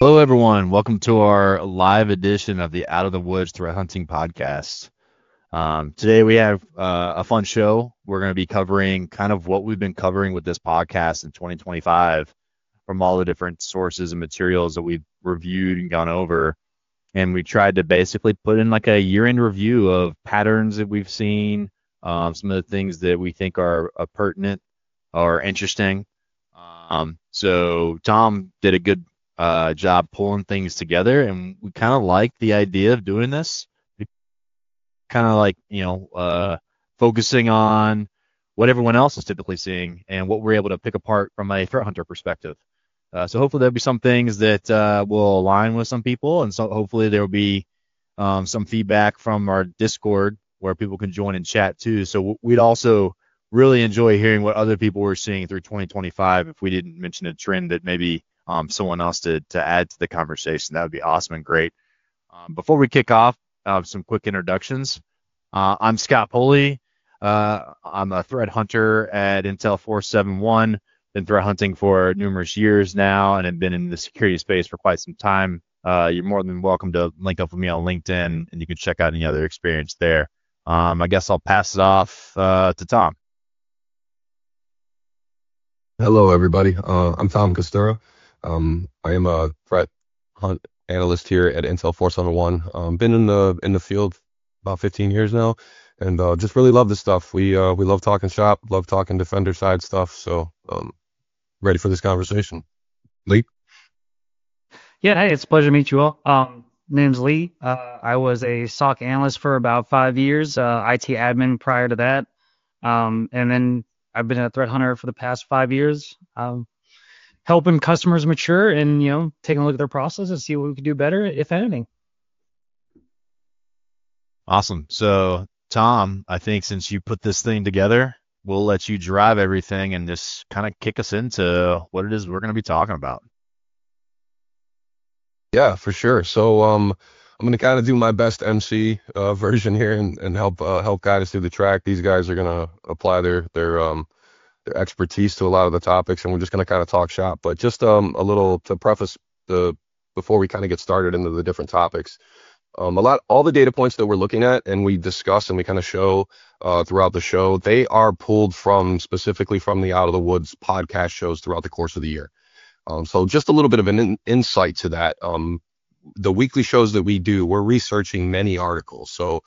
Hello, everyone. Welcome to our live edition of the Out of the Woods Threat Hunting podcast. Today we have a fun show. We're going to be covering kind of what we've been covering with this podcast in 2025 from all the different sources and materials that we've reviewed and gone over. And we tried to basically put in like a year-end review of patterns that we've seen, some of the things that we think are pertinent or interesting. So Tom did a good job pulling things together, and we kind of like the idea of doing this. We kind of like, focusing on what everyone else is typically seeing and what we're able to pick apart from a threat hunter perspective. So hopefully there'll be some things that will align with some people, and so hopefully there will be some feedback from our Discord where people can join and chat too. So we'd also really enjoy hearing what other people were seeing through 2025. If we didn't mention a trend that maybe someone else to add to the conversation, that would be awesome and great. Before we kick off, some quick introductions. I'm Scott Pulley. I'm a threat hunter at Intel 471. Been threat hunting for numerous years now and have been in the security space for quite some time. You're more than welcome to link up with me on LinkedIn, and you can check out any other experience there. I guess I'll pass it off to Tom. Hello, everybody. I'm Tom Costura. I am a threat hunt analyst here at Intel 471. Been in the field about 15 years now, and just really love this stuff. We love talking shop, love talking defender side stuff. So ready for this conversation. Lee? Yeah, hey, it's a pleasure to meet you all. Name's Lee. I was a SOC analyst for about 5 years, IT admin prior to that. And then I've been a threat hunter for the past 5 years, helping customers mature and, taking a look at their process and see what we can do better, if anything. Awesome. So, Tom, I think since you put this thing together, we'll let you drive everything and just kind of kick us into what it is we're going to be talking about. Yeah, for sure. So I'm gonna kind of do my best MC version here and help guide us through the track. These guys are gonna apply their expertise to a lot of the topics, and we're just going to kind of talk shop. But just a little to preface the before we kind of get started into the different topics. All the data points that we're looking at and we discuss and we kind of show throughout the show, they are pulled from specifically from the Out of the Woods podcast shows throughout the course of the year. So just a little bit of an insight to that. The weekly shows that we do, we're researching many articles. So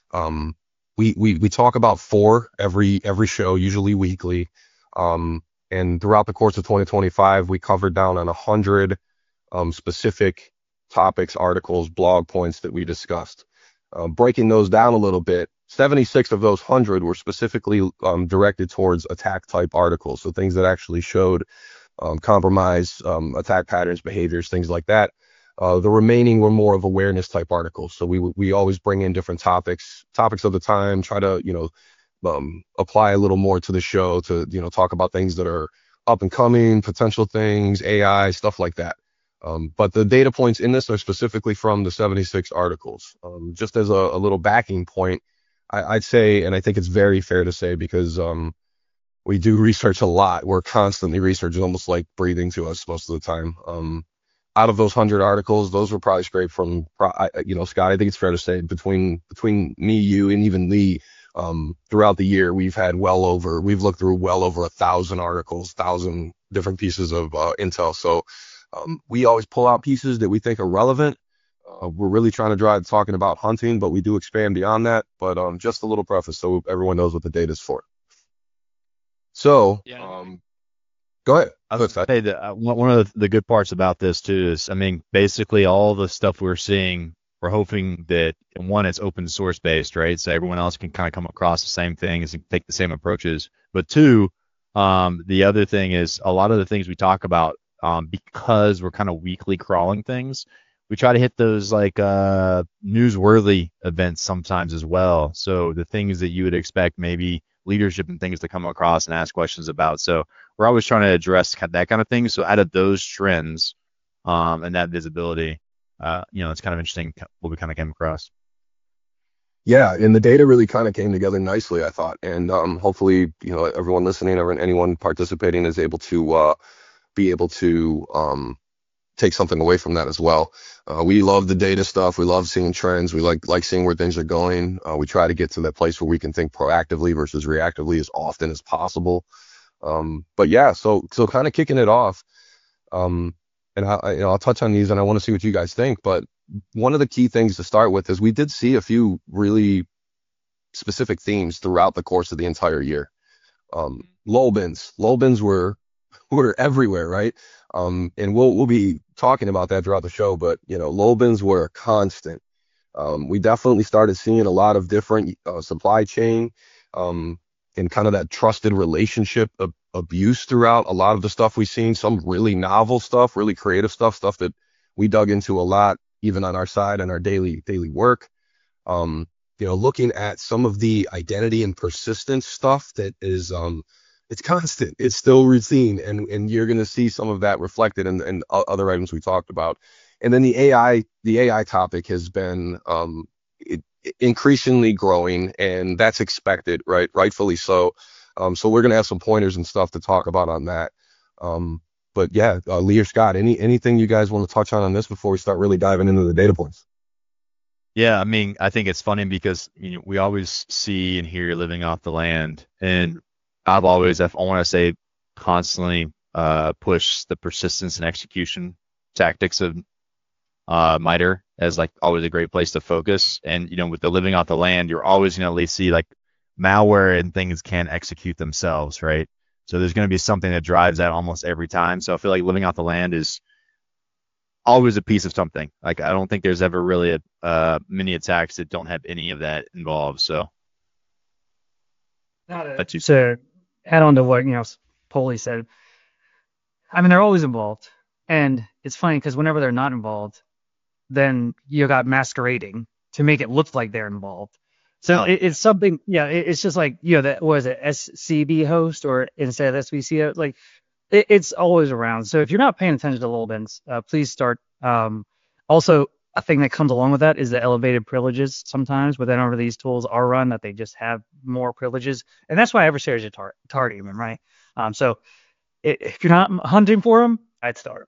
we talk about four every show, usually weekly. And throughout the course of 2025, we covered down on 100 specific topics, articles, blog points that we discussed. Breaking those down a little bit, 76 of those 100 were specifically directed towards attack type articles. So things that actually showed compromise, attack patterns, behaviors, things like that. The remaining were more of awareness type articles. So we always bring in different topics of the time, try to, apply a little more to the show to, talk about things that are up and coming, potential things, AI, stuff like that. But the data points in this are specifically from the 76 articles. Just as a little backing point, I'd say, and I think it's very fair to say because we do research a lot. We're constantly researching, almost like breathing to us most of the time. Out of those 100 articles, those were probably straight from, Scott, I think it's fair to say between me, you, and even Lee, throughout the year, we've looked through well over 1,000 articles, 1,000 different pieces of intel. So we always pull out pieces that we think are relevant. We're really trying to drive talking about hunting, but we do expand beyond that. But just a little preface so everyone knows what the data is for. So, Yeah. Go ahead. I was going to say that one of the good parts about this too is, I mean, basically all the stuff we're seeing, we're hoping that one, it's open source based, right? So everyone else can kind of come across the same things and take the same approaches. But two, the other thing is a lot of the things we talk about, because we're kind of weekly crawling things, we try to hit those like newsworthy events sometimes as well. So the things that you would expect maybe leadership and things to come across and ask questions about. So we're always trying to address that kind of thing. So out of those trends and that visibility, it's kind of interesting what we kind of came across. Yeah, and the data really kind of came together nicely, I thought. And hopefully, everyone listening or anyone participating is able to be able to take something away from that as well. We love the data stuff. We love seeing trends. We like seeing where things are going. We try to get to that place where we can think proactively versus reactively as often as possible. But yeah, so kind of kicking it off. And I'll touch on these, and I want to see what you guys think. But one of the key things to start with is we did see a few really specific themes throughout the course of the entire year. Lull bins were everywhere, right? And we'll be talking about that throughout the show. But lull bins were a constant. We definitely started seeing a lot of different supply chain and kind of that trusted relationship abuse throughout a lot of the stuff we've seen. Some really novel stuff, really creative stuff that we dug into a lot, even on our side and our daily work. Looking at some of the identity and persistence stuff that is it's constant, it's still routine, and you're going to see some of that reflected in other items we talked about. And then the AI topic has been increasingly growing, and that's expected, right? Rightfully so. So we're going to have some pointers and stuff to talk about on that. But yeah, Lee or Scott, anything you guys want to touch on this before we start really diving into the data points? Yeah, I mean, I think it's funny because we always see and hear living off the land, and I've always, I want to say, constantly push the persistence and execution tactics of MITRE as like always a great place to focus. And with the living off the land, you're always going to at least see like malware and things can't execute themselves, right? So there's going to be something that drives that almost every time. So I feel like living off the land is always a piece of something. Like I don't think there's ever really many attacks that don't have any of that involved. So to add on to what Polly said, I mean they're always involved, and it's funny because whenever they're not involved, then you got masquerading to make it look like they're involved. So it's something, it's just like, that was it, SCB host or instead of SVC, like it's always around. So if you're not paying attention to lull bins, please start. Also, a thing that comes along with that is the elevated privileges sometimes whenever these tools are run, that they just have more privileges. And that's why adversaries are targeting them, right? So if you're not hunting for them, I'd start.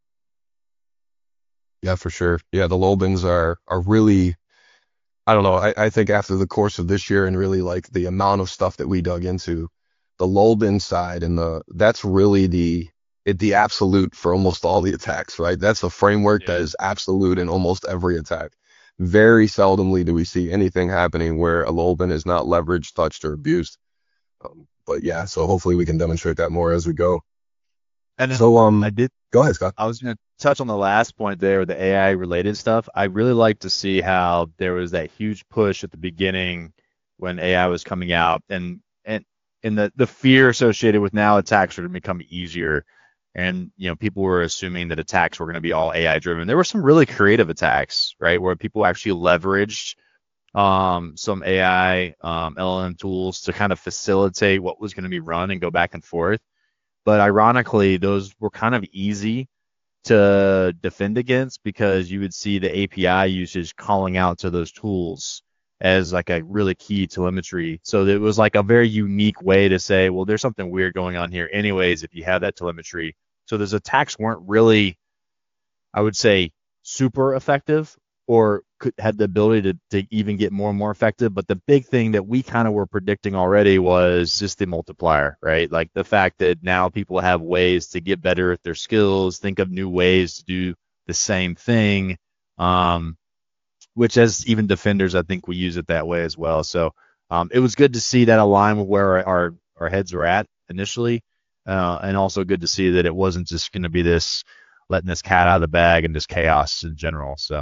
Yeah, for sure. Yeah, the lull bins are really, I don't know. I think after the course of this year and really like the amount of stuff that we dug into, the lull bin side and that's really the absolute for almost all the attacks, right? That's a framework that is absolute in almost every attack. Very seldomly do we see anything happening where a lull bin is not leveraged, touched, or abused. But yeah, so hopefully we can demonstrate that more as we go. And so go ahead, Scott. I was going to touch on the last point there, the AI related stuff. I really like to see how there was that huge push at the beginning when AI was coming out, and the fear associated with now attacks are going to become easier. And people were assuming that attacks were going to be all AI driven. There were some really creative attacks, right, where people actually leveraged some AI LLM tools to kind of facilitate what was going to be run and go back and forth. But ironically, those were kind of easy to defend against because you would see the API usage calling out to those tools as like a really key telemetry. So it was like a very unique way to say, well, there's something weird going on here anyways if you have that telemetry. So those attacks weren't really, I would say, super effective or had the ability to even get more and more effective. But the big thing that we kind of were predicting already was just the multiplier, right? Like the fact that now people have ways to get better at their skills, think of new ways to do the same thing, which as even defenders, I think we use it that way as well. So it was good to see that align with where our heads were at initially, and also good to see that it wasn't just going to be this letting this cat out of the bag and just chaos in general. So.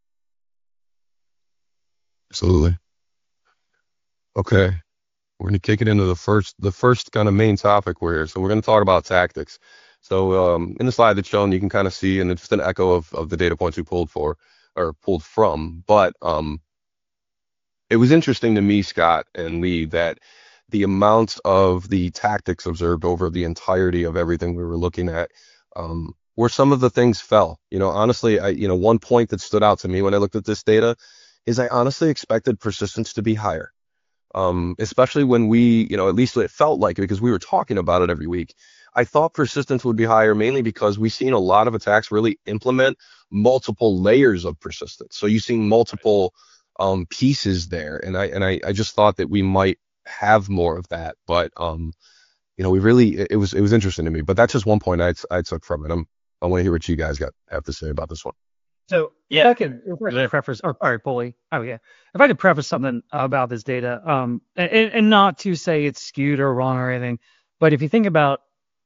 Absolutely. Okay. We're going to kick it into the first kind of main topic so we're going to talk about tactics. So in the slide that's shown, you can kind of see, and it's just an echo of the data points we pulled from. But it was interesting to me, Scott and Lee, that the amount of the tactics observed over the entirety of everything we were looking at, where some of the things fell. Honestly, one point that stood out to me when I looked at this data is I honestly expected persistence to be higher, especially when we, at least it felt like it because we were talking about it every week. I thought persistence would be higher mainly because we've seen a lot of attacks really implement multiple layers of persistence. So you've seen multiple pieces there, and I just thought that we might have more of that, but we really it was interesting to me. But that's just one point I took from it. I want to hear what you guys have to say about this one. So yeah, I could preface, or all right, Bully. Oh yeah, if I could preface something about this data, and not to say it's skewed or wrong or anything, but if you think about,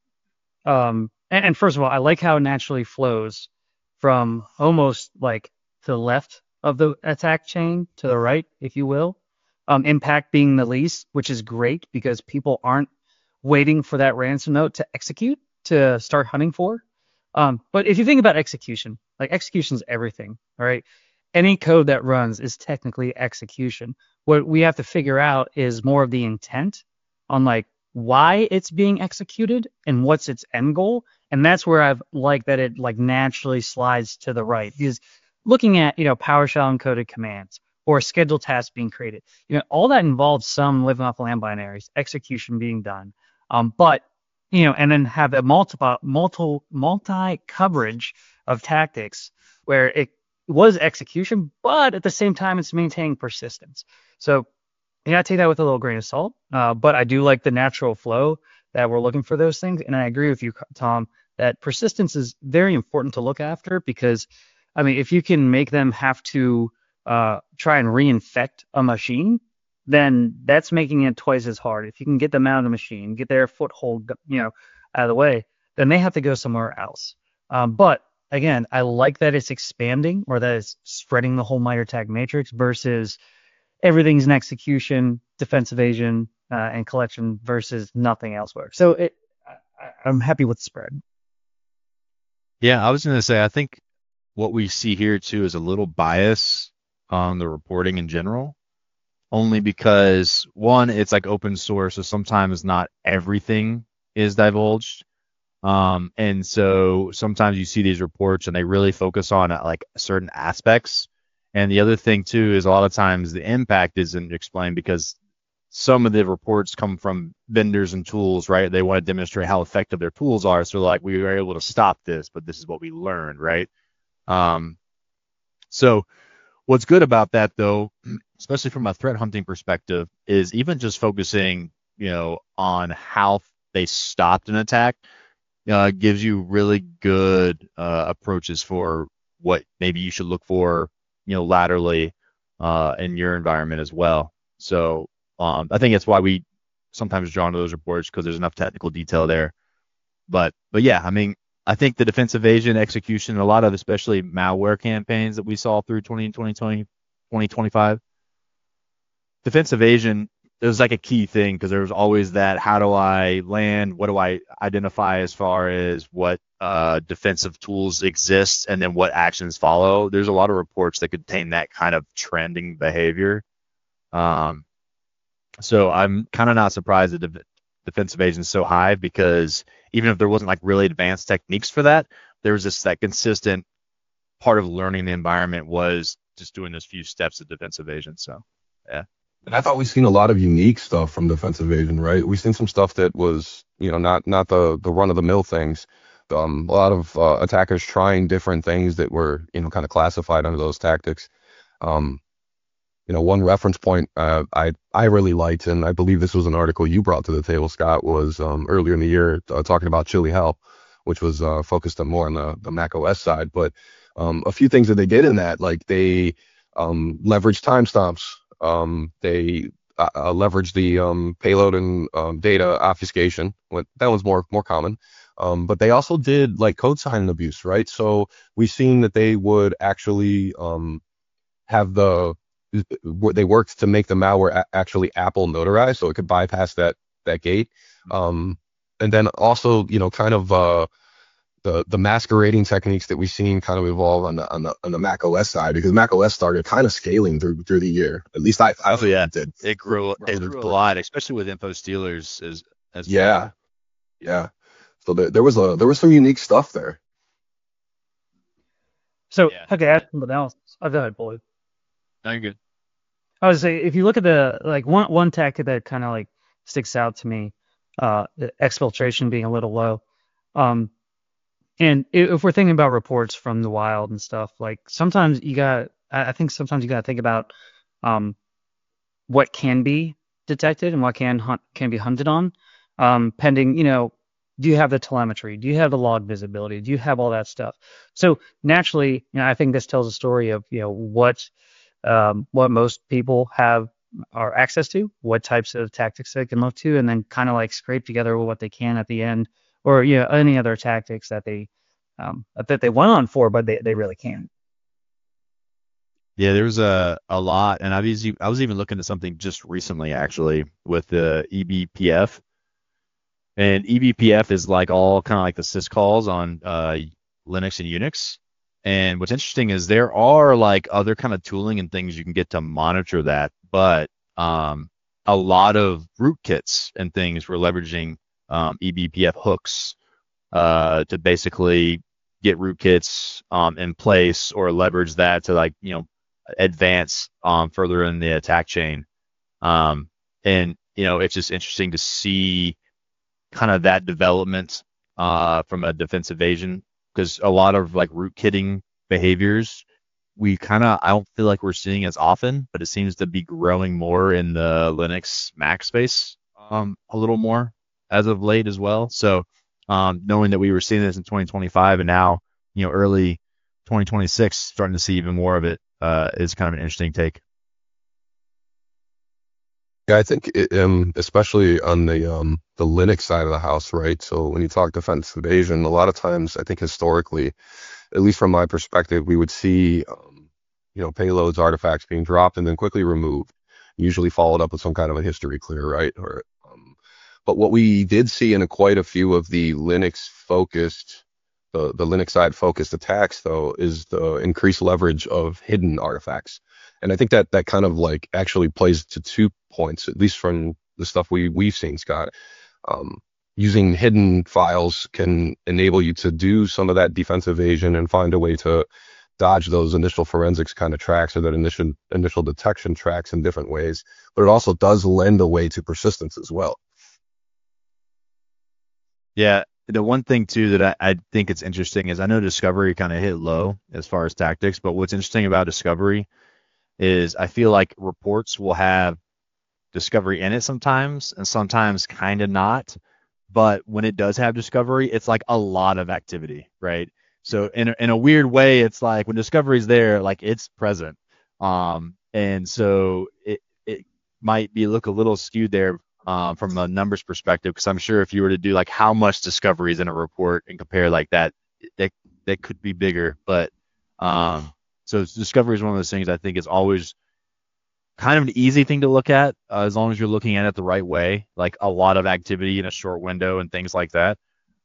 and first of all, I like how it naturally flows from almost like to the left of the attack chain to the right, if you will. Impact being the least, which is great because people aren't waiting for that ransom note to execute to start hunting for. But if you think about execution, like execution is everything, all right? Any code that runs is technically execution. What we have to figure out is more of the intent on like why it's being executed and what's its end goal. And that's where I've liked that it like naturally slides to the right. Because looking at, PowerShell encoded commands or scheduled tasks being created, all that involves some living off land binaries, execution being done. But and then have a multi coverage of tactics where it was execution, but at the same time it's maintaining persistence. So I take that with a little grain of salt. But I do like the natural flow that we're looking for those things, and I agree with you, Tom, that persistence is very important to look after because, I mean, if you can make them have to try and reinfect a machine, then that's making it twice as hard. If you can get them out of the machine, get their foothold, out of the way, then they have to go somewhere else. But again, I like that it's expanding or that it's spreading the whole MITRE ATT&CK matrix versus everything's in execution, defense evasion, and collection versus nothing elsewhere. So I'm happy with the spread. Yeah, I was going to say, I think what we see here too is a little bias on the reporting in general. Only because, one, it's like open source, so sometimes not everything is divulged. And so sometimes you see these reports and they really focus on like certain aspects. And the other thing too is a lot of times the impact isn't explained because some of the reports come from vendors and tools, right? They want to demonstrate how effective their tools are. So like, we were able to stop this, but this is what we learned, right? So what's good about that, though, especially from a threat hunting perspective, is even just focusing, on how they stopped an attack, gives you really good approaches for what maybe you should look for, laterally in your environment as well. So I think that's why we sometimes draw into those reports because there's enough technical detail there. But yeah, I mean, I think the defense evasion execution, a lot of especially malware campaigns that we saw through 2025, defense evasion is like a key thing because there was always that, how do I land? What do I identify as far as what defensive tools exist and then what actions follow? There's a lot of reports that contain that kind of trending behavior. So I'm kind of not surprised that defense evasion is so high because even if there wasn't like really advanced techniques for that, there was just that consistent part of learning the environment was just doing those few steps of defense evasion. So, yeah. And I thought we've seen a lot of unique stuff from defense evasion, right? We've seen some stuff that was, not the run of the mill things. A lot of attackers trying different things that were, kind of classified under those tactics. One reference point I really liked, and I believe this was an article you brought to the table, Scott, was earlier in the year talking about Chili Hell, which was focused on more on the Mac OS side. But a few things that they did in that, like they leveraged timestamps. They leveraged the payload and data obfuscation. That was more common. But they also did like code sign abuse, right? So we've seen that they would actually have they worked to make the malware actually Apple notarized, so it could bypass that gate. And then also, kind of the masquerading techniques that we've seen kind of evolve on the Mac OS side, because Mac OS started kind of scaling through the year. At least I did. It grew a lot, especially with info stealers as yeah, yeah. So there was some unique stuff there. So okay, ask something else. I've got it, boy. No, you're good. I would say if you look at the like one tactic that kind of like sticks out to me, exfiltration being a little low. Um, and if we're thinking about reports from the wild and stuff, like sometimes I think sometimes you got to think about um, what can be detected and what can be hunted on, pending, do you have the telemetry? Do you have the log visibility? Do you have all that stuff? So naturally, I think this tells a story of, what most people have are access to, what types of tactics they can look to, and then kind of like scrape together what they can at the end, or any other tactics that they went on for, but they really can't. Yeah, there's a lot, and I was even looking at something just recently actually with the eBPF, and eBPF is like all kind of like the syscalls on Linux and Unix. And what's interesting is there are like other kind of tooling and things you can get to monitor that, but a lot of rootkits and things were leveraging eBPF hooks to basically get rootkits in place or leverage that to like advance further in the attack chain. And it's just interesting to see kind of that development from a defensive evasion because a lot of like rootkitting behaviors I don't feel like we're seeing as often, but it seems to be growing more in the Linux Mac space a little more as of late as well. So knowing that we were seeing this in 2025 and now early 2026 starting to see even more of it is kind of an interesting take. Yeah, I think especially on the Linux side of the house, right? So when you talk defensive evasion, a lot of times I think historically, at least from my perspective, we would see payloads, artifacts being dropped and then quickly removed, usually followed up with some kind of a history clear, right? But what we did see in quite a few of the the Linux side focused attacks, though, is the increased leverage of hidden artifacts. And I think that kind of like actually plays to 2 points, at least from the stuff we've seen, Scott. Using hidden files can enable you to do some of that defensive evasion and find a way to dodge those initial forensics kind of tracks or that initial detection tracks in different ways. But it also does lend a way to persistence as well. Yeah, the one thing too that I think it's interesting is I know Discovery kind of hit low as far as tactics, but what's interesting about Discovery is I feel like reports will have Discovery in it sometimes and sometimes kind of not. But when it does have Discovery, it's like a lot of activity, right? So in a weird way, it's like when Discovery's there, like it's present. And so it might look a little skewed there from a numbers perspective, because I'm sure if you were to do like how much Discovery is in a report and compare like that, that could be bigger. But so Discovery is one of those things I think is always kind of an easy thing to look at as long as you're looking at it the right way, like a lot of activity in a short window and things like that.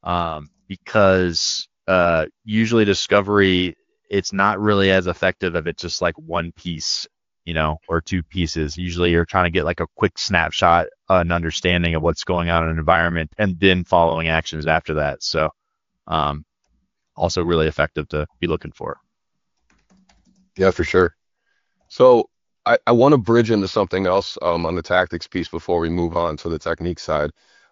Because usually Discovery, it's not really as effective if it's just like one piece, or two pieces. Usually you're trying to get like a quick snapshot, an understanding of what's going on in an environment, and then following actions after that. So also really effective to be looking for. Yeah, for sure. So I want to bridge into something else on the tactics piece before we move on to the technique side.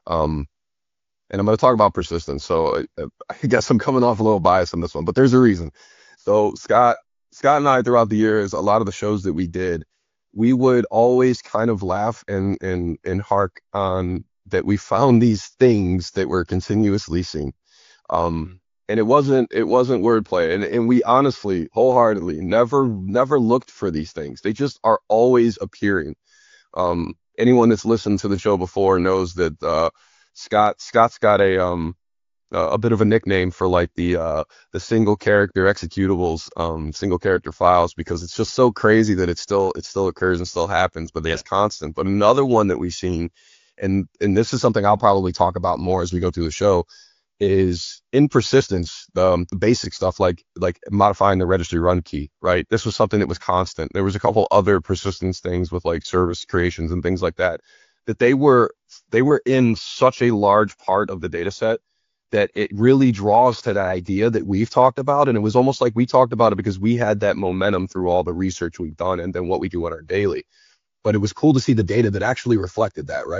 And I'm going to talk about persistence. So I guess I'm coming off a little biased on this one, but there's a reason. So Scott and I, throughout the years, a lot of the shows that we did, we would always kind of laugh and hark on that we found these things that we're continuously seeing. And it wasn't wordplay. And we honestly, wholeheartedly, never looked for these things. They just are always appearing. Anyone that's listened to the show before knows that Scott's got a bit of a nickname for like the single character executables, single character files, because it's just so crazy that it still occurs and still happens, but it's constant. But another one that we've seen, and this is something I'll probably talk about more as we go through the show, is in persistence, the basic stuff like modifying the registry run key, right? This was something that was constant. There was a couple other persistence things with like service creations and things like that they were in such a large part of the data set that it really draws to that idea that we've talked about. And it was almost like we talked about it because we had that momentum through all the research we've done and then what we do on our daily. But it was cool to see the data that actually reflected that, right?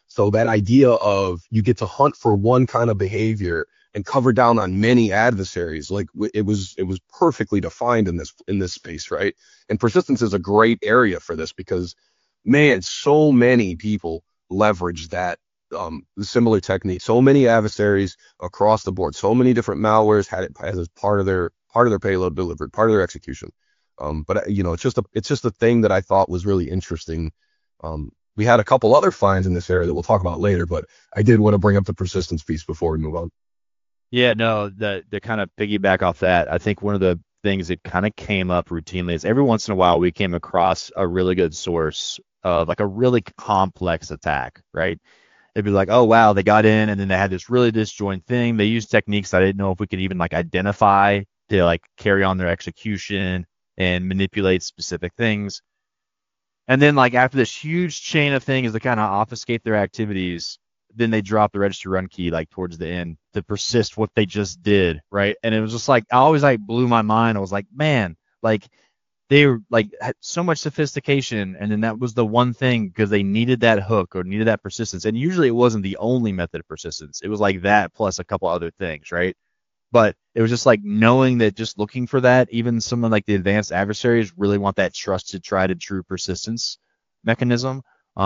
So that idea of you get to hunt for one kind of behavior and cover down on many adversaries, like it was perfectly defined in this space, right? And persistence is a great area for this because, man, so many people leverage that similar technique. So many adversaries across the board, so many different malwares had it as part of their payload delivered, part of their execution. But it's just a thing that I thought was really interesting. We had a couple other finds in this area that we'll talk about later, but I did want to bring up the persistence piece before we move on. Yeah, no, the kind of piggyback off that, I think one of the things that kind of came up routinely is every once in a while we came across a really good source of like a really complex attack, right? It'd be like, oh wow, they got in and then they had this really disjoint thing. They used techniques I didn't know if we could even like identify to like carry on their execution and manipulate specific things. And then like after this huge chain of things to kind of obfuscate their activities, then they drop the register run key like towards the end to persist what they just did, right? And it was just like I always like blew my mind. I was like, man, like they were like had so much sophistication, and then that was the one thing because they needed that hook or needed that persistence. And usually it wasn't the only method of persistence. It was like that plus a couple other things, right? But it was just like knowing that just looking for that, even someone like the advanced adversaries really want that trusted, tried and true persistence mechanism.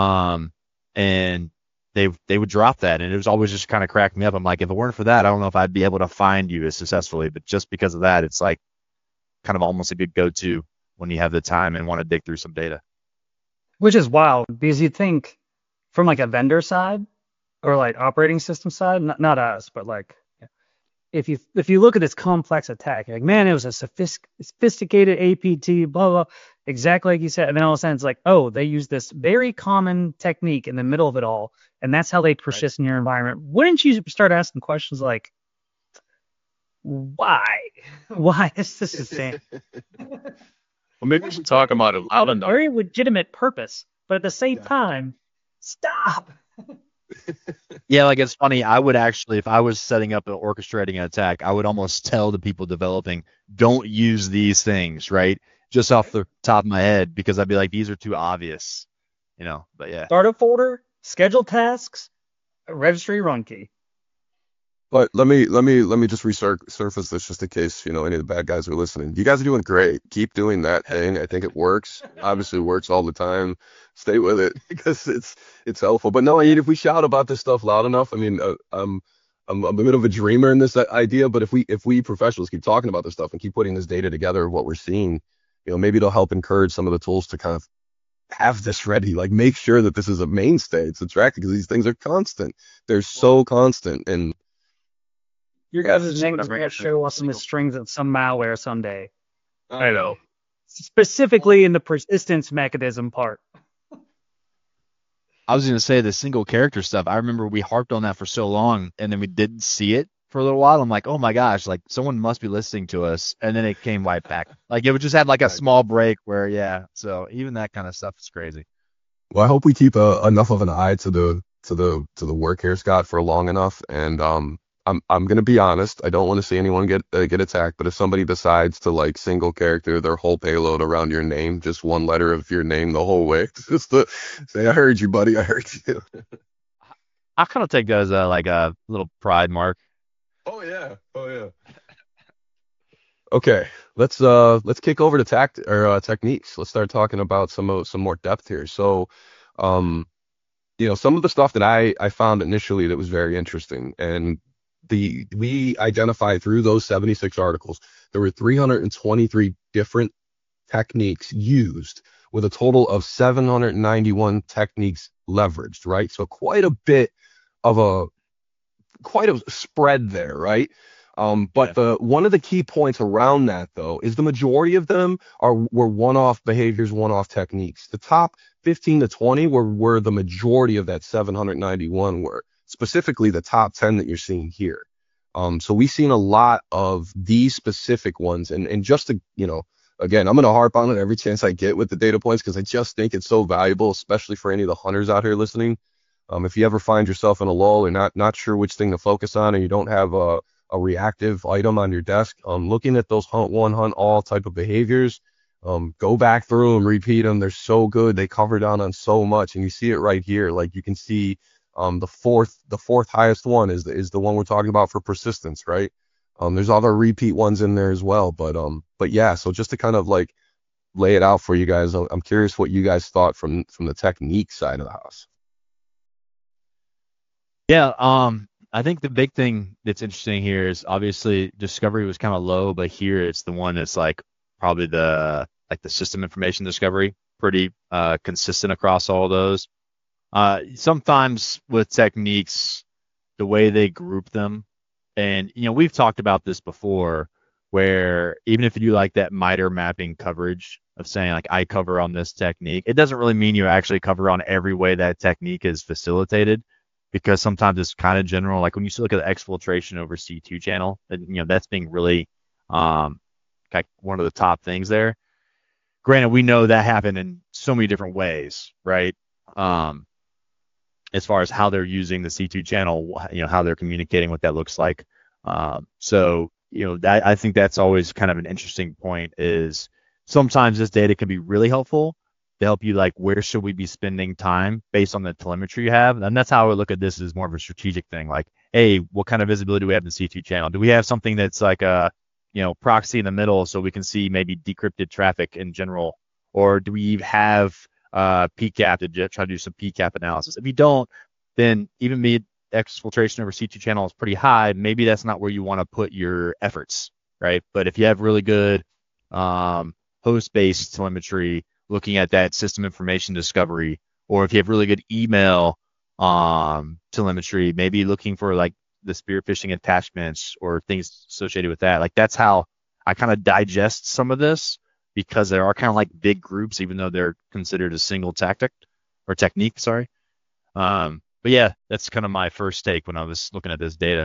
And they would drop that, and it was always just kind of cracked me up. I'm like, if it weren't for that, I don't know if I'd be able to find you as successfully. But just because of that, it's like kind of almost a good go-to when you have the time and want to dig through some data. Which is wild because you'd think from like a vendor side or like operating system side, not us, but like if you look at this complex attack, you're like, man, it was a sophisticated APT, blah, blah, exactly like you said. And then all of a sudden it's like, oh, they use this very common technique in the middle of it all. And that's how they persist in your environment. Wouldn't you start asking questions like, why? Why is this the same? Well, maybe we should talk about it loud enough. Very legitimate purpose, but at the same time, stop. Yeah, like it's funny. I would actually, if I was setting up and orchestrating an attack, I would almost tell the people developing, don't use these things, right? Just off the top of my head, because I'd be like, these are too obvious, But yeah. Startup folder, schedule tasks, registry run key. But let me just resurface this just in case, any of the bad guys are listening. You guys are doing great. Keep doing that thing. I think it works. Obviously it works all the time. Stay with it because it's helpful. But no, if we shout about this stuff loud enough, I'm a bit of a dreamer in this idea, but if we professionals keep talking about this stuff and keep putting this data together, what we're seeing, maybe it'll help encourage some of the tools to kind of have this ready, like make sure that this is a mainstay. It's attractive because these things are constant. They're so constant. And your guys' names are going to show us some of the strings of some malware someday. I know. Specifically in the persistence mechanism part. I was going to say the single character stuff. I remember we harped on that for so long, and then we didn't see it for a little while. I'm like, oh my gosh, like someone must be listening to us. And then it came right back. Like it would just have like a small break where, yeah. So even that kind of stuff is crazy. Well, I hope we keep enough of an eye to the work here, Scott, for long enough. And I'm gonna be honest. I don't want to see anyone get attacked. But if somebody decides to like single character their whole payload around your name, just one letter of your name the whole way, just to say, "I heard you, buddy. I heard you." I kind of take that as like a little pride mark. Oh yeah. Okay, let's kick over to techniques. Let's start talking about some more depth here. So, some of the stuff that I found initially that was very interesting, and we identified through those 76 articles, there were 323 different techniques used with a total of 791 techniques leveraged, right? So quite a spread there, right? But one of the key points around that though is the majority of them were one-off behaviors, one-off techniques. The top 15 to 20 were the majority of that 791 were. Specifically the top 10 that you're seeing here. So we've seen a lot of these specific ones, and just to, again, I'm going to harp on it every chance I get with the data points because I just think it's so valuable, especially for any of the hunters out here listening. If you ever find yourself in a lull or not sure which thing to focus on, and you don't have a reactive item on your desk, looking at those hunt one, hunt all type of behaviors, go back through them, repeat them. They're so good. They cover down on so much, and you see it right here. Like you can see The fourth highest one is the one we're talking about for persistence, right? There's other repeat ones in there as well, but yeah. So just to kind of like lay it out for you guys, I'm curious what you guys thought from the technique side of the house. Yeah, I think the big thing that's interesting here is obviously discovery was kind of low, but here it's the one that's like probably the system information discovery, pretty consistent across all those. Sometimes with techniques, the way they group them, and we've talked about this before, where even if you do like that MITRE mapping coverage of saying like I cover on this technique, it doesn't really mean you actually cover on every way that technique is facilitated, because sometimes it's kind of general. Like when you look at the exfiltration over C2 channel, and that's being really like one of the top things there. Granted, we know that happened in so many different ways, right? As far as how they're using the C2 channel, how they're communicating, what that looks like. So that, I think that's always kind of an interesting point, is sometimes this data can be really helpful to help you, like, where should we be spending time based on the telemetry you have. And that's how I look at this, as more of a strategic thing. Like, hey, what kind of visibility do we have in the C2 channel? Do we have something that's like a proxy in the middle so we can see maybe decrypted traffic in general? Or do we have PCAP to try to do some PCAP analysis? If you don't, then even me, exfiltration over C2 channel is pretty high. Maybe that's not where you want to put your efforts, right? But if you have really good host-based telemetry, looking at that system information discovery, or if you have really good email telemetry, maybe looking for like the spear phishing attachments or things associated with that. Like, that's how I kind of digest some of this, because there are kind of like big groups, even though they're considered a single tactic or technique, sorry. But yeah, that's kind of my first take when I was looking at this data.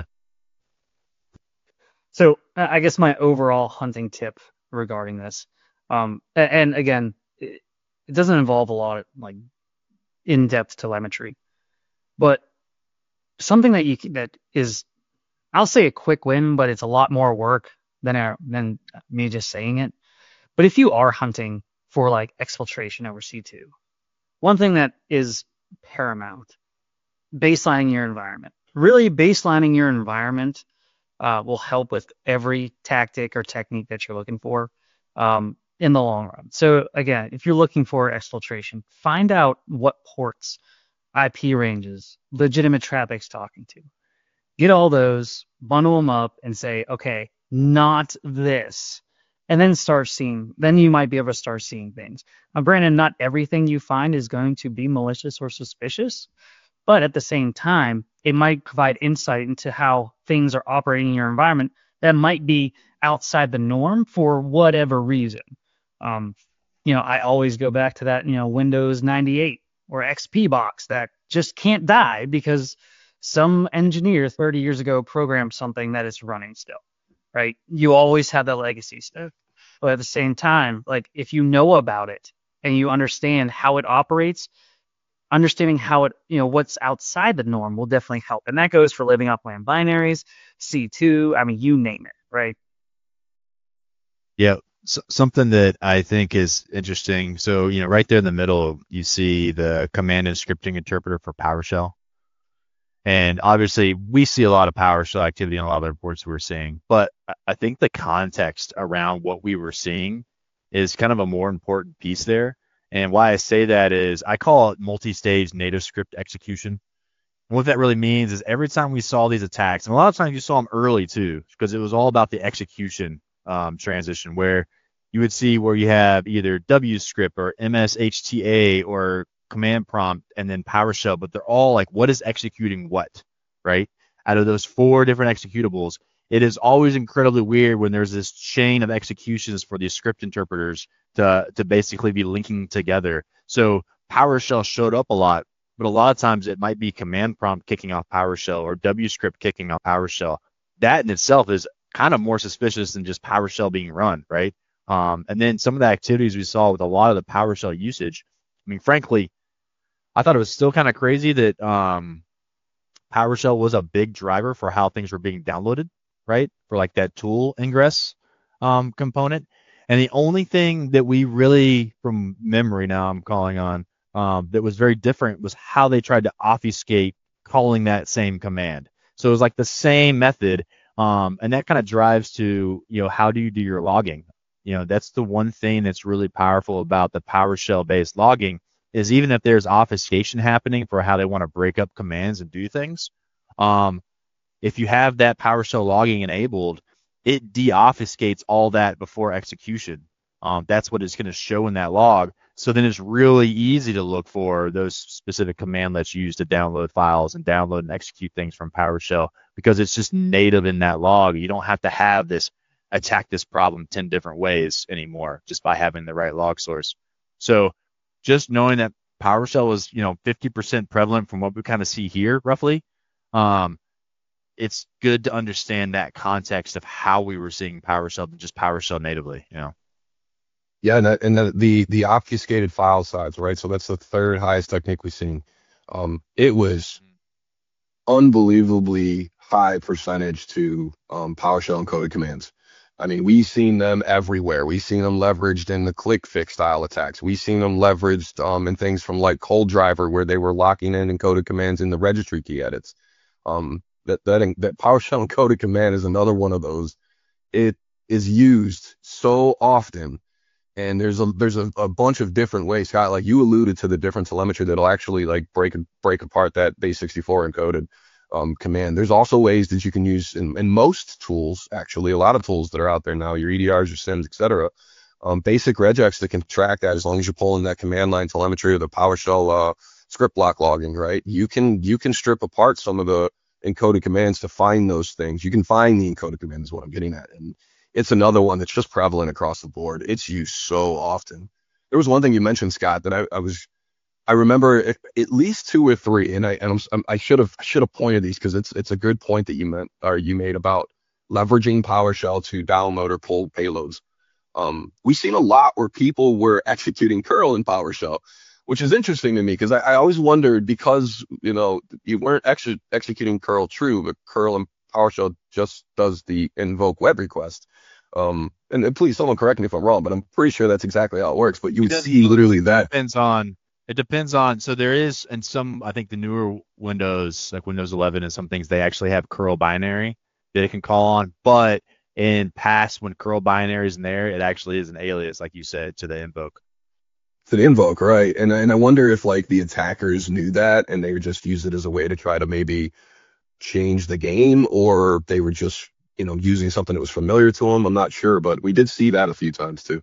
So I guess my overall hunting tip regarding this, and again, it doesn't involve a lot of like in-depth telemetry, but something that is, I'll say, a quick win, but it's a lot more work than me just saying it. But if you are hunting for like exfiltration over C2, one thing that is paramount, baselining your environment. Really, baselining your environment will help with every tactic or technique that you're looking for in the long run. So again, if you're looking for exfiltration, find out what ports, IP ranges, legitimate traffic's talking to. Get all those, bundle them up, and say, okay, not this. And then you might be able to start seeing things. Now, granted, not everything you find is going to be malicious or suspicious, but at the same time, it might provide insight into how things are operating in your environment that might be outside the norm for whatever reason. I always go back to that, Windows 98 or XP box that just can't die because some engineer 30 years ago programmed something that is running still, right? You always have that legacy stuff. But at the same time, like, if you know about it and you understand how it operates, understanding how it, what's outside the norm will definitely help. And that goes for living upland binaries, C2, I mean, you name it, right? Yeah. So, something that I think is interesting. So, right there in the middle, you see the command and scripting interpreter for PowerShell. And obviously, we see a lot of PowerShell activity in a lot of the reports we're seeing. But I think the context around what we were seeing is kind of a more important piece there. And why I say that is I call it multi-stage native script execution. And what that really means is every time we saw these attacks, and a lot of times you saw them early too, because it was all about the execution transition, where you would see where you have either WScript or MSHTA or command prompt and then PowerShell, but they're all like, what is executing what, right? Out of those 4 different executables, it is always incredibly weird when there's this chain of executions for these script interpreters to basically be linking together. So PowerShell showed up a lot, but a lot of times it might be command prompt kicking off PowerShell or WScript kicking off PowerShell. That in itself is kind of more suspicious than just PowerShell being run, right? And then some of the activities we saw with a lot of the PowerShell usage, I mean, frankly, I thought it was still kind of crazy that PowerShell was a big driver for how things were being downloaded, right? For like that tool ingress component. And the only thing that we really, from memory now I'm calling on, that was very different was how they tried to obfuscate calling that same command. So it's like the same method. And that kind of drives to, how do you do your logging? That's the one thing that's really powerful about the PowerShell based logging is even if there's obfuscation happening for how they want to break up commands and do things, if you have that PowerShell logging enabled, it deobfuscates all that before execution. That's what it's going to show in that log. So then it's really easy to look for those specific commandlets used to download files and download and execute things from PowerShell because it's just native in that log. You don't have to have this attack this problem 10 different ways anymore just by having the right log source. So just knowing that PowerShell is, 50% prevalent from what we kind of see here roughly, it's good to understand that context of how we were seeing PowerShell than just PowerShell natively, Yeah, and the obfuscated file size, right? So that's the third highest technique we've seen. It was unbelievably high percentage to PowerShell encoded commands. I mean, we've seen them everywhere. We've seen them leveraged in the click fix style attacks. We've seen them leveraged in things from like ColdDriver where they were locking in encoded commands in the registry key edits. That PowerShell encoded command is another one of those. It is used so often. And there's a bunch of different ways, Scott, like you alluded to the different telemetry that'll actually like break apart that base64 encoded command. There's also ways that you can use in most tools, actually, a lot of tools that are out there now, your EDRs, your SIMs, etc. Basic regex that can track that as long as you're pulling that command line telemetry or the PowerShell script block logging, right? You can strip apart some of the encoded commands to find those things. You can find the encoded command is what I'm getting at. And it's another one that's just prevalent across the board. It's used so often. There was one thing you mentioned, Scott, that I remember at least two or three, and I should have pointed these because it's a good point that you made about leveraging PowerShell to download or pull payloads. We've seen a lot where people were executing curl in PowerShell, which is interesting to me because I always wondered because you weren't executing curl true, but curl in PowerShell just does the invoke web request. And please, someone correct me if I'm wrong, but I'm pretty sure that's exactly how it works. But you would see literally that. It depends on. So there is, in some, I think the newer Windows, like Windows 11 and some things, they actually have curl binary that it can call on. But in past, when curl binary is in there, it actually is an alias, like you said, to the invoke. To the invoke, right? And I wonder if like the attackers knew that and they would just use it as a way to try to maybe change the game, or they were just using something that was familiar to them. I'm not sure, but we did see that a few times too.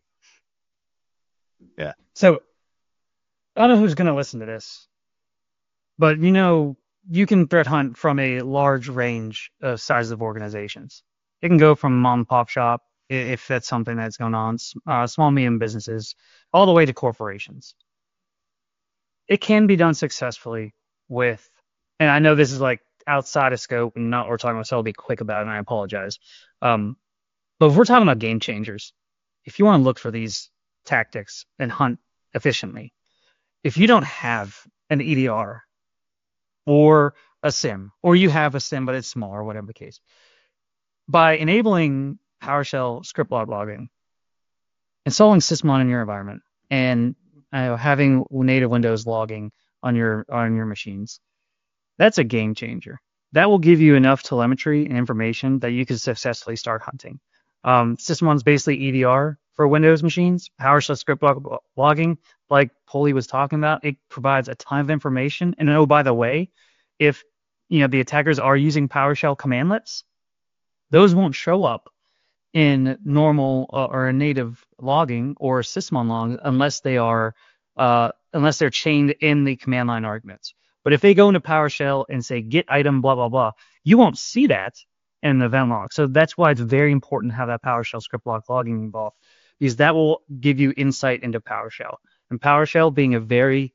Yeah. So I don't know who's going to listen to this, but you can threat hunt from a large range of sizes of organizations. It can go from mom and pop shop, if that's something that's going on, small, medium businesses, all the way to corporations. It can be done successfully with, and I know this is like outside of scope and not what we're talking about, so I'll be quick about it, and I apologize. But if we're talking about game changers, if you want to look for these tactics and hunt efficiently, if you don't have an EDR or a SIM, or you have a SIM but it's small or whatever the case, by enabling PowerShell script log logging, installing Sysmon in your environment, and having native Windows logging on your machines, that's a game changer. That will give you enough telemetry and information that you can successfully start hunting. Sysmon's basically EDR for Windows machines. PowerShell script logging, like Polly was talking about, it provides a ton of information. And oh, by the way, if the attackers are using PowerShell commandlets, those won't show up in normal or a native logging or Sysmon logs unless they're chained in the command line arguments. But if they go into PowerShell and say get item blah blah blah, you won't see that in the event log. So that's why it's very important to have that PowerShell script log logging involved, because that will give you insight into PowerShell. And PowerShell being a very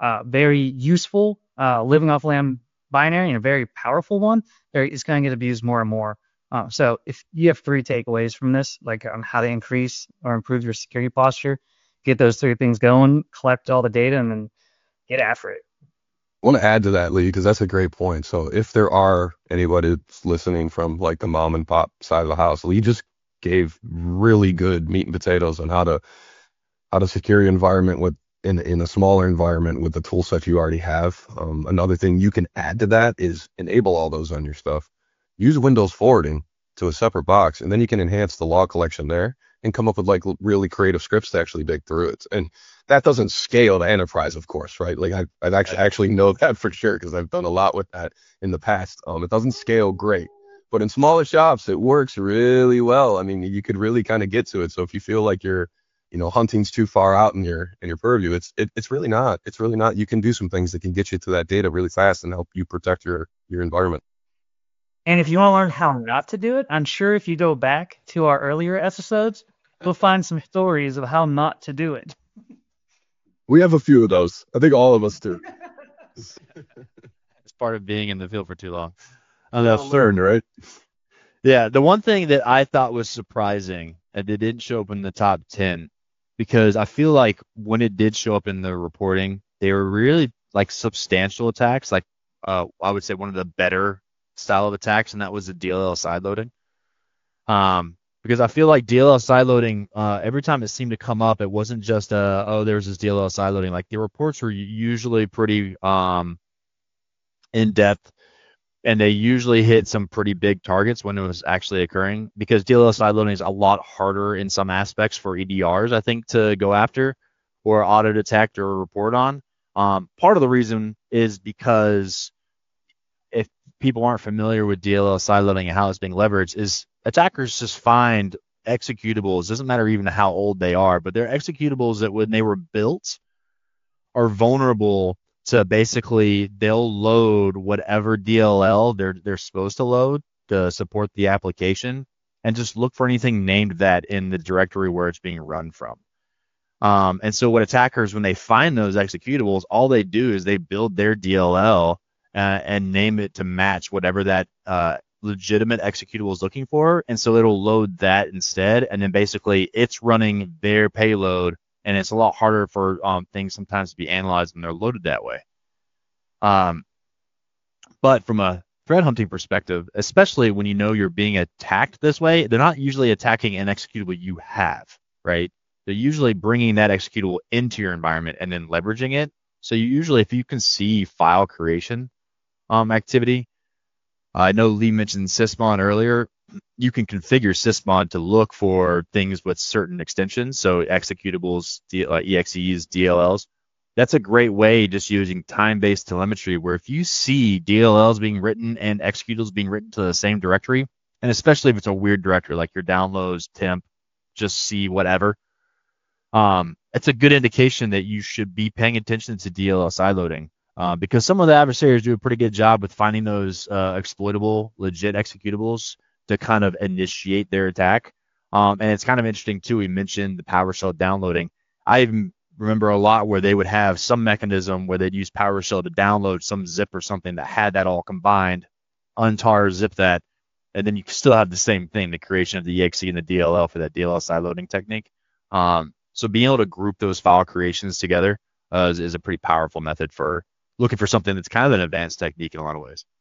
useful living off LAN binary and a very powerful one, it's going to get abused more and more. So if you have 3 takeaways from this, like on how to increase or improve your security posture, get those 3 things going, collect all the data, and then get after it. I want to add to that, Lee, because that's a great point. So if there are anybody that's listening from like the mom and pop side of the house, Lee just gave really good meat and potatoes on how to secure your environment with in a smaller environment with the tool set you already have. Another thing you can add to that is enable all those on your stuff. Use Windows forwarding to a separate box, and then you can enhance the log collection there and come up with like really creative scripts to actually dig through it. And that doesn't scale to enterprise, of course, right? Like I actually know that for sure because I've done a lot with that in the past. It doesn't scale great, but in smaller shops, it works really well. I mean, you could really kind of get to it. So if you feel like hunting's too far out in your purview, it's really not. It's really not. You can do some things that can get you to that data really fast and help you protect your environment. And if you want to learn how not to do it, I'm sure if you go back to our earlier episodes, you'll find some stories of how not to do it. We have a few of those. I think all of us do. It's part of being in the field for too long. Learned, right? Yeah, the one thing that I thought was surprising and it didn't show up in the top 10, because I feel like when it did show up in the reporting, they were really like substantial attacks, like I would say one of the better style of attacks, and that was the DLL sideloading. Because I feel like DLL sideloading, every time it seemed to come up, it wasn't just there's this DLL sideloading. Like the reports were usually pretty in depth, and they usually hit some pretty big targets when it was actually occurring, because DLL sideloading is a lot harder in some aspects for EDRs, I think, to go after or auto detect or report on. Part of the reason is because if people aren't familiar with DLL sideloading and how it's being leveraged, is attackers just find executables, doesn't matter even how old they are, but they're executables that when they were built are vulnerable to basically they'll load whatever DLL they're supposed to load to support the application, and just look for anything named that in the directory where it's being run from. And so what attackers, when they find those executables, all they do is they build their DLL and name it to match whatever that legitimate executable is looking for. And so it'll load that instead. And then basically it's running their payload, and it's a lot harder for things sometimes to be analyzed when they're loaded that way. But from a threat hunting perspective, especially when you know you're being attacked this way, they're not usually attacking an executable you have, right? They're usually bringing that executable into your environment and then leveraging it. So you usually, if you can see file creation activity, I know Lee mentioned sysmon earlier. You can configure sysmon to look for things with certain extensions, so executables, EXEs, DLLs. That's a great way, just using time-based telemetry, where if you see DLLs being written and executables being written to the same directory, and especially if it's a weird directory like your downloads, temp, just see whatever, it's a good indication that you should be paying attention to DLL sideloading, because some of the adversaries do a pretty good job with finding those exploitable, legit executables to kind of initiate their attack. And it's kind of interesting too. We mentioned the PowerShell downloading. I remember a lot where they would have some mechanism where they'd use PowerShell to download some zip or something that had that all combined, untar, zip that, and then you still have the same thing, the creation of the EXE and the DLL for that DLL sideloading technique. So being able to group those file creations together is a pretty powerful method for looking for something that's kind of an advanced technique in a lot of ways.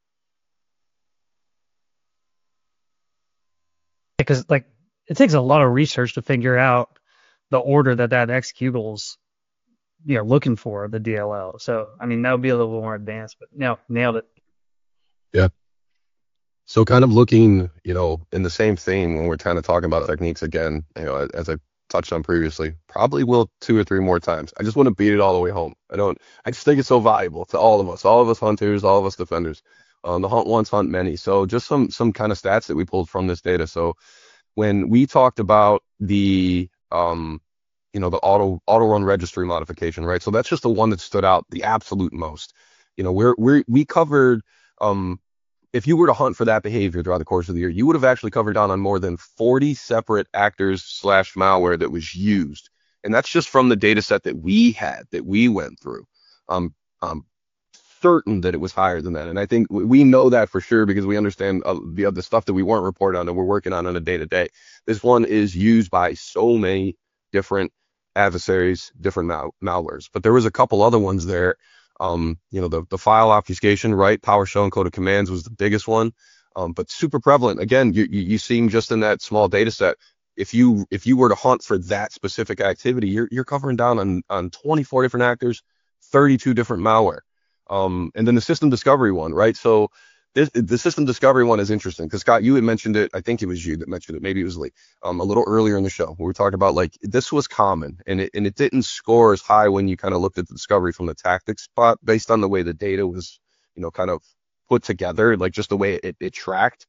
Because it takes a lot of research to figure out the order that executable's looking for, the DLL. So I mean, that would be a little more advanced, but no, nailed it. Yeah. So kind of looking, in the same theme when we're kind of talking about techniques again, as I touched on previously, probably will 2 or 3 more times. I just want to beat it all the way home. I just think it's so valuable to all of us hunters, all of us defenders. The hunt once, hunt many. So just some kind of stats that we pulled from this data. So when we talked about the the auto run registry modification, right? So that's just the one that stood out the absolute most. We covered, if you were to hunt for that behavior throughout the course of the year, you would have actually covered down on more than 40 separate actors / malware that was used. And that's just from the data set that we had, that we went through. I'm certain that it was higher than that. And I think we know that for sure because we understand the stuff that we weren't reported on and we're working on a day-to-day. This one is used by so many different adversaries, different malwares. But there was a couple other ones there. The file obfuscation, right? PowerShell encoded commands was the biggest one, but super prevalent. Again, you see them just in that small data set. if you were to hunt for that specific activity, you're covering down on 24 different actors, 32 different malware. And then the system discovery one, right? So the system discovery one is interesting because Scott, you had mentioned it. I think it was you that mentioned it. Maybe it was Lee. A little earlier in the show, we were talking about like this was common, and it didn't score as high when you kind of looked at the discovery from the tactics spot based on the way the data was, kind of put together, like just the way it tracked.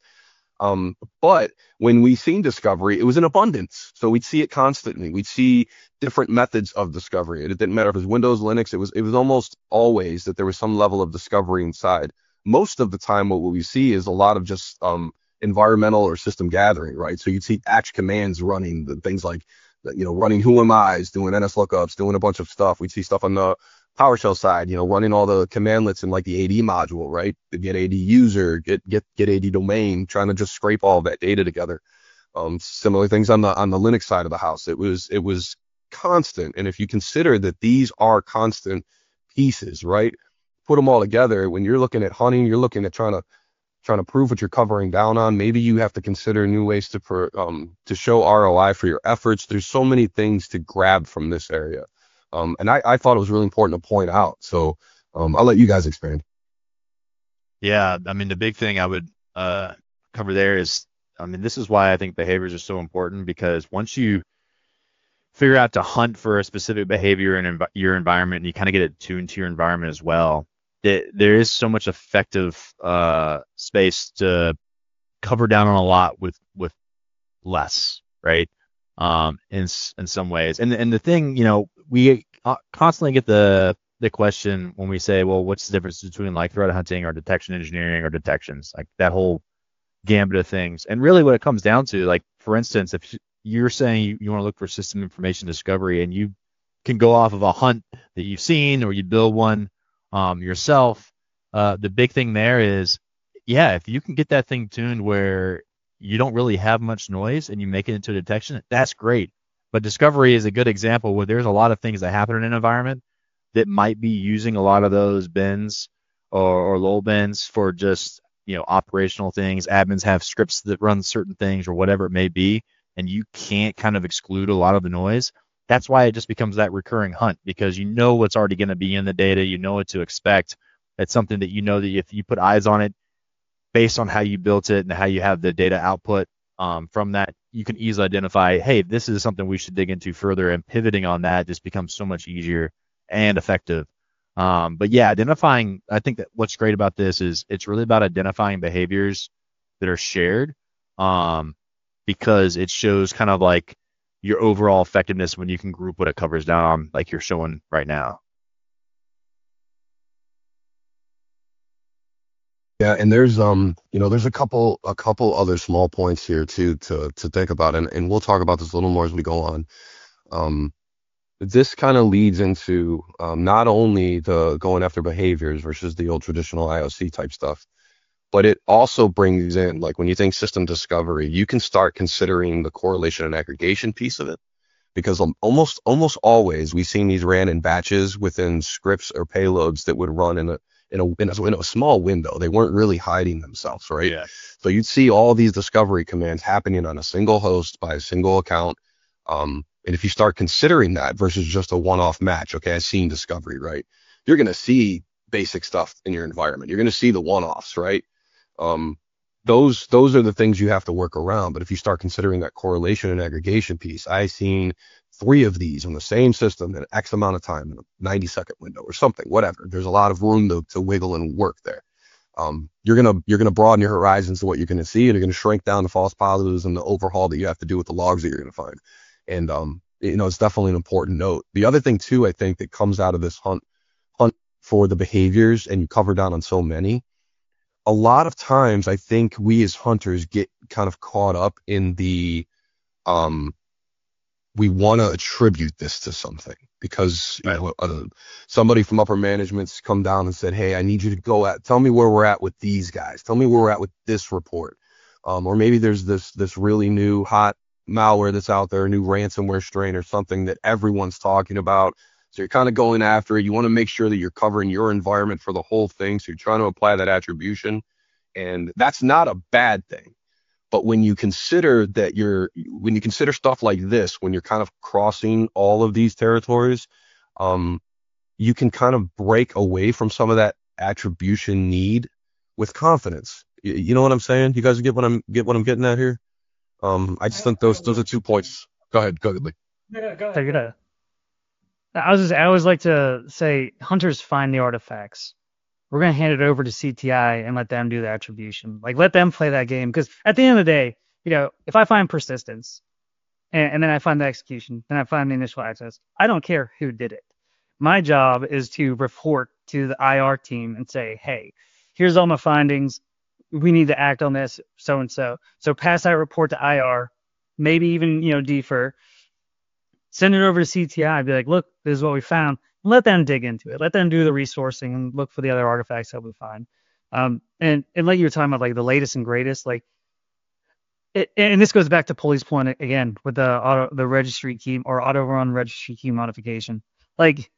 But when we seen discovery, it was in abundance. So we'd see it constantly. We'd see different methods of discovery. It didn't matter if it was Windows, Linux. It was almost always that there was some level of discovery inside. Most of the time, what we see is a lot of just environmental or system gathering, right? So you'd see Act commands running, the things like, running who am I's, doing NS lookups, doing a bunch of stuff. We'd see stuff on the PowerShell side, running all the commandlets in like the AD module, right? To get AD user, get AD domain, trying to just scrape all of that data together. Similar things on the Linux side of the house. It was constant. And if you consider that these are constant pieces, right? Put them all together. When you're looking at hunting, you're looking at trying to prove what you're covering down on. Maybe you have to consider new ways to show ROI for your efforts. There's so many things to grab from this area. And I thought it was really important to point out. So I'll let you guys expand. Yeah, I mean, the big thing I would cover there is, I mean, this is why I think behaviors are so important, because once you figure out to hunt for a specific behavior in your environment, and you kind of get it tuned to your environment as well, there is so much effective space to cover down on a lot with less, right? In some ways. And the thing, we constantly get the question when we say, well, what's the difference between like threat hunting or detection engineering or detections, like that whole gambit of things. And really what it comes down to, like, for instance, if you're saying you want to look for system information discovery, and you can go off of a hunt that you've seen, or you build one yourself, the big thing there is, yeah, if you can get that thing tuned where you don't really have much noise and you make it into detection, that's great. But discovery is a good example where there's a lot of things that happen in an environment that might be using a lot of those bins or lull bins for just, operational things. Admins have scripts that run certain things or whatever it may be, and you can't kind of exclude a lot of the noise. That's why it just becomes that recurring hunt, because you know what's already going to be in the data. You know what to expect. It's something that you know that if you put eyes on it, based on how you built it and how you have the data output from that, you can easily identify, hey, this is something we should dig into further, and pivoting on that just becomes so much easier and effective. But yeah, identifying, I think that what's great about this is it's really about identifying behaviors that are shared, because it shows kind of like your overall effectiveness when you can group what it covers down on, like you're showing right now. Yeah, and there's there's a couple other small points here too to think about, and we'll talk about this a little more as we go on. This kind of leads into not only the going after behaviors versus the old traditional IOC type stuff, but it also brings in, like, when you think system discovery, you can start considering the correlation and aggregation piece of it, because almost always we've seen these ran in batches within scripts or payloads that would run in a small window. They weren't really hiding themselves, right? Yeah. So you'd see all these discovery commands happening on a single host by a single account. And if you start considering that versus just a one-off match, okay, I've seen discovery, right? You're going to see basic stuff in your environment. You're going to see the one-offs, right? Those are the things you have to work around. But if you start considering that correlation and aggregation piece, I've seen 3 of these on the same system in X amount of time in a 90-second window or something, whatever. There's a lot of room to wiggle and work there. You're gonna broaden your horizons to what you're gonna see, and you're gonna shrink down the false positives and the overhaul that you have to do with the logs that you're gonna find. And it's definitely an important note. The other thing too, I think, that comes out of this hunt for the behaviors, and you cover down on so many. A lot of times, I think we as hunters get kind of caught up in the we want to attribute this to something, because somebody from upper management's come down and said, hey, I need you to tell me where we're at with these guys. Tell me where we're at with this report. Or maybe there's this really new hot malware that's out there, a new ransomware strain or something that everyone's talking about. So you're kind of going after it. You want to make sure that you're covering your environment for the whole thing. So you're trying to apply that attribution. And that's not a bad thing. But when you consider stuff like this, when you're kind of crossing all of these territories, you can kind of break away from some of that attribution need with confidence. You know what I'm saying? You guys get what I'm getting at here? I just think those are 2 points. Go ahead, Lee. Yeah, go ahead. I always like to say hunters find the artifacts. We're going to hand it over to CTI and let them do the attribution. Like, let them play that game. Because at the end of the day, if I find persistence and then I find the execution, then I find the initial access, I don't care who did it. My job is to report to the IR team and say, hey, here's all my findings. We need to act on this, so-and-so. So pass that report to IR, maybe even, defer. Send it over to CTI. Be like, look, this is what we found. Let them dig into it. Let them do the resourcing and look for the other artifacts that we find. And like you were talking about, like the latest and greatest, like and this goes back to Pulley's point again with the registry key or auto run registry key modification. Like,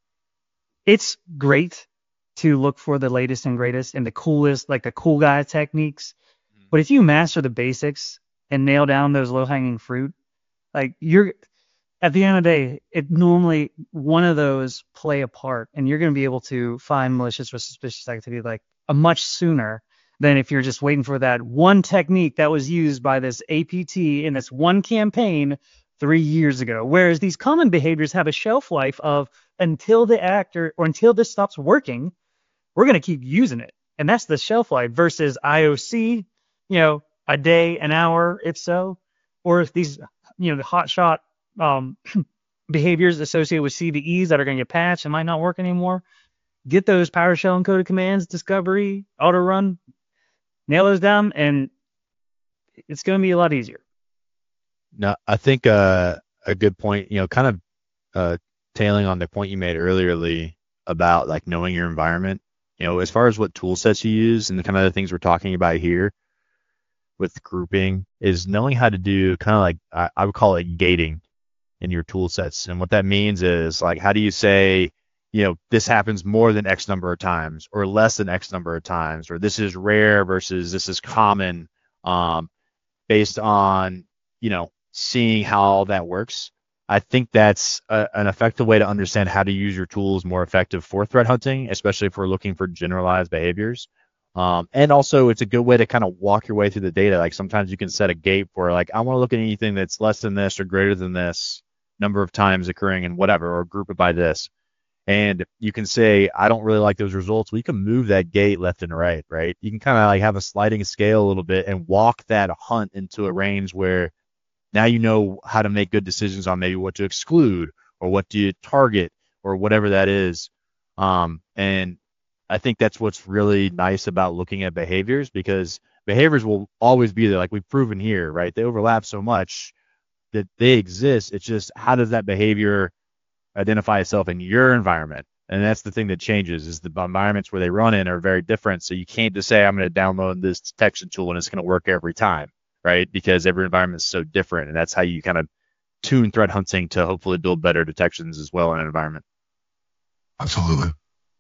it's great to look for the latest and greatest and the coolest, like the cool guy techniques. But if you master the basics and nail down those low hanging fruit, like at the end of the day, it normally one of those play a part, and you're going to be able to find malicious or suspicious activity like a much sooner than if you're just waiting for that one technique that was used by this APT in this one campaign 3 years ago. Whereas these common behaviors have a shelf life of until the actor or until this stops working, we're going to keep using it. And that's the shelf life versus IOC, a day, an hour, if so, or if these, the hot shot behaviors associated with CVEs that are going to get patched and might not work anymore. Get those PowerShell encoded commands, discovery, auto run, nail those down, and it's going to be a lot easier. No, I think a good point, kind of tailing on the point you made earlier, Lee, about like knowing your environment. As far as what tool sets you use and the kind of the things we're talking about here with grouping is knowing how to do kind of like I would call it gating in your tool sets. And what that means is like, how do you say, this happens more than X number of times or less than X number of times, or this is rare versus this is common, based on, seeing how all that works. I think that's an effective way to understand how to use your tools more effective for threat hunting, especially if we're looking for generalized behaviors. And also it's a good way to kind of walk your way through the data. Like sometimes you can set a gate for like, I want to look at anything that's less than this or greater than this number of times occurring and whatever, or group it by this. And you can say, I don't really like those results. We can move that gate left and right, right? You can kind of like have a sliding scale a little bit and walk that hunt into a range where now you know how to make good decisions on maybe what to exclude or what do you target or whatever that is. And I think that's what's really nice about looking at behaviors, because behaviors will always be there. Like we've proven here, right? They overlap so much that they exist. It's just how does that behavior identify itself in your environment? And that's the thing that changes, is the environments where they run in are very different. So you can't just say, I'm going to download this detection tool and it's going to work every time, right? Because every environment is so different. And that's how you kind of tune threat hunting to hopefully build better detections as well in an environment. Absolutely.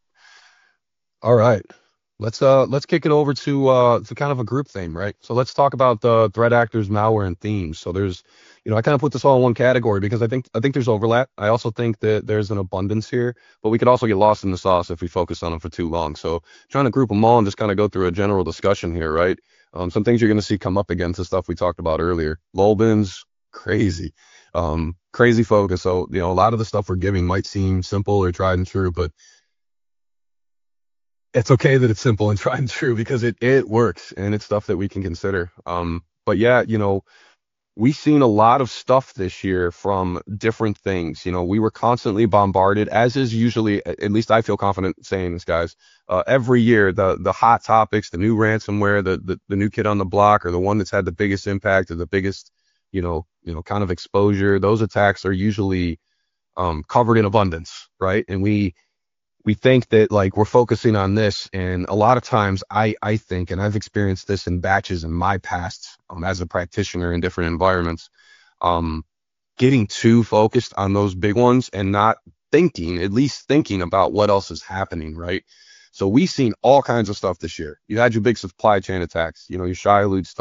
All right. Let's kick it over to kind of a group theme, right? So let's talk about the threat actors, malware, and themes. So there's, I kind of put this all in one category because I think there's overlap. I also think that there's an abundance here, but we could also get lost in the sauce if we focus on them for too long. So trying to group them all and just kind of go through a general discussion here, right? Some things you're going to see come up against the stuff we talked about earlier. Lolbins, crazy focus. So, a lot of the stuff we're giving might seem simple or tried and true, but it's okay that it's simple and tried and true because it works and it's stuff that we can consider. But yeah, we've seen a lot of stuff this year from different things. We were constantly bombarded, as is usually, at least I feel confident saying this, guys. Every year, the hot topics, the new ransomware, the new kid on the block, or the one that's had the biggest impact or the biggest, kind of exposure. Those attacks are usually covered in abundance, right? And we think that like we're focusing on this, and a lot of times I think, and I've experienced this in batches in my past as a practitioner in different environments, getting too focused on those big ones and not at least thinking about what else is happening, right? So we've seen all kinds of stuff this year. You had your big supply chain attacks, your Shai-Hulud stuff,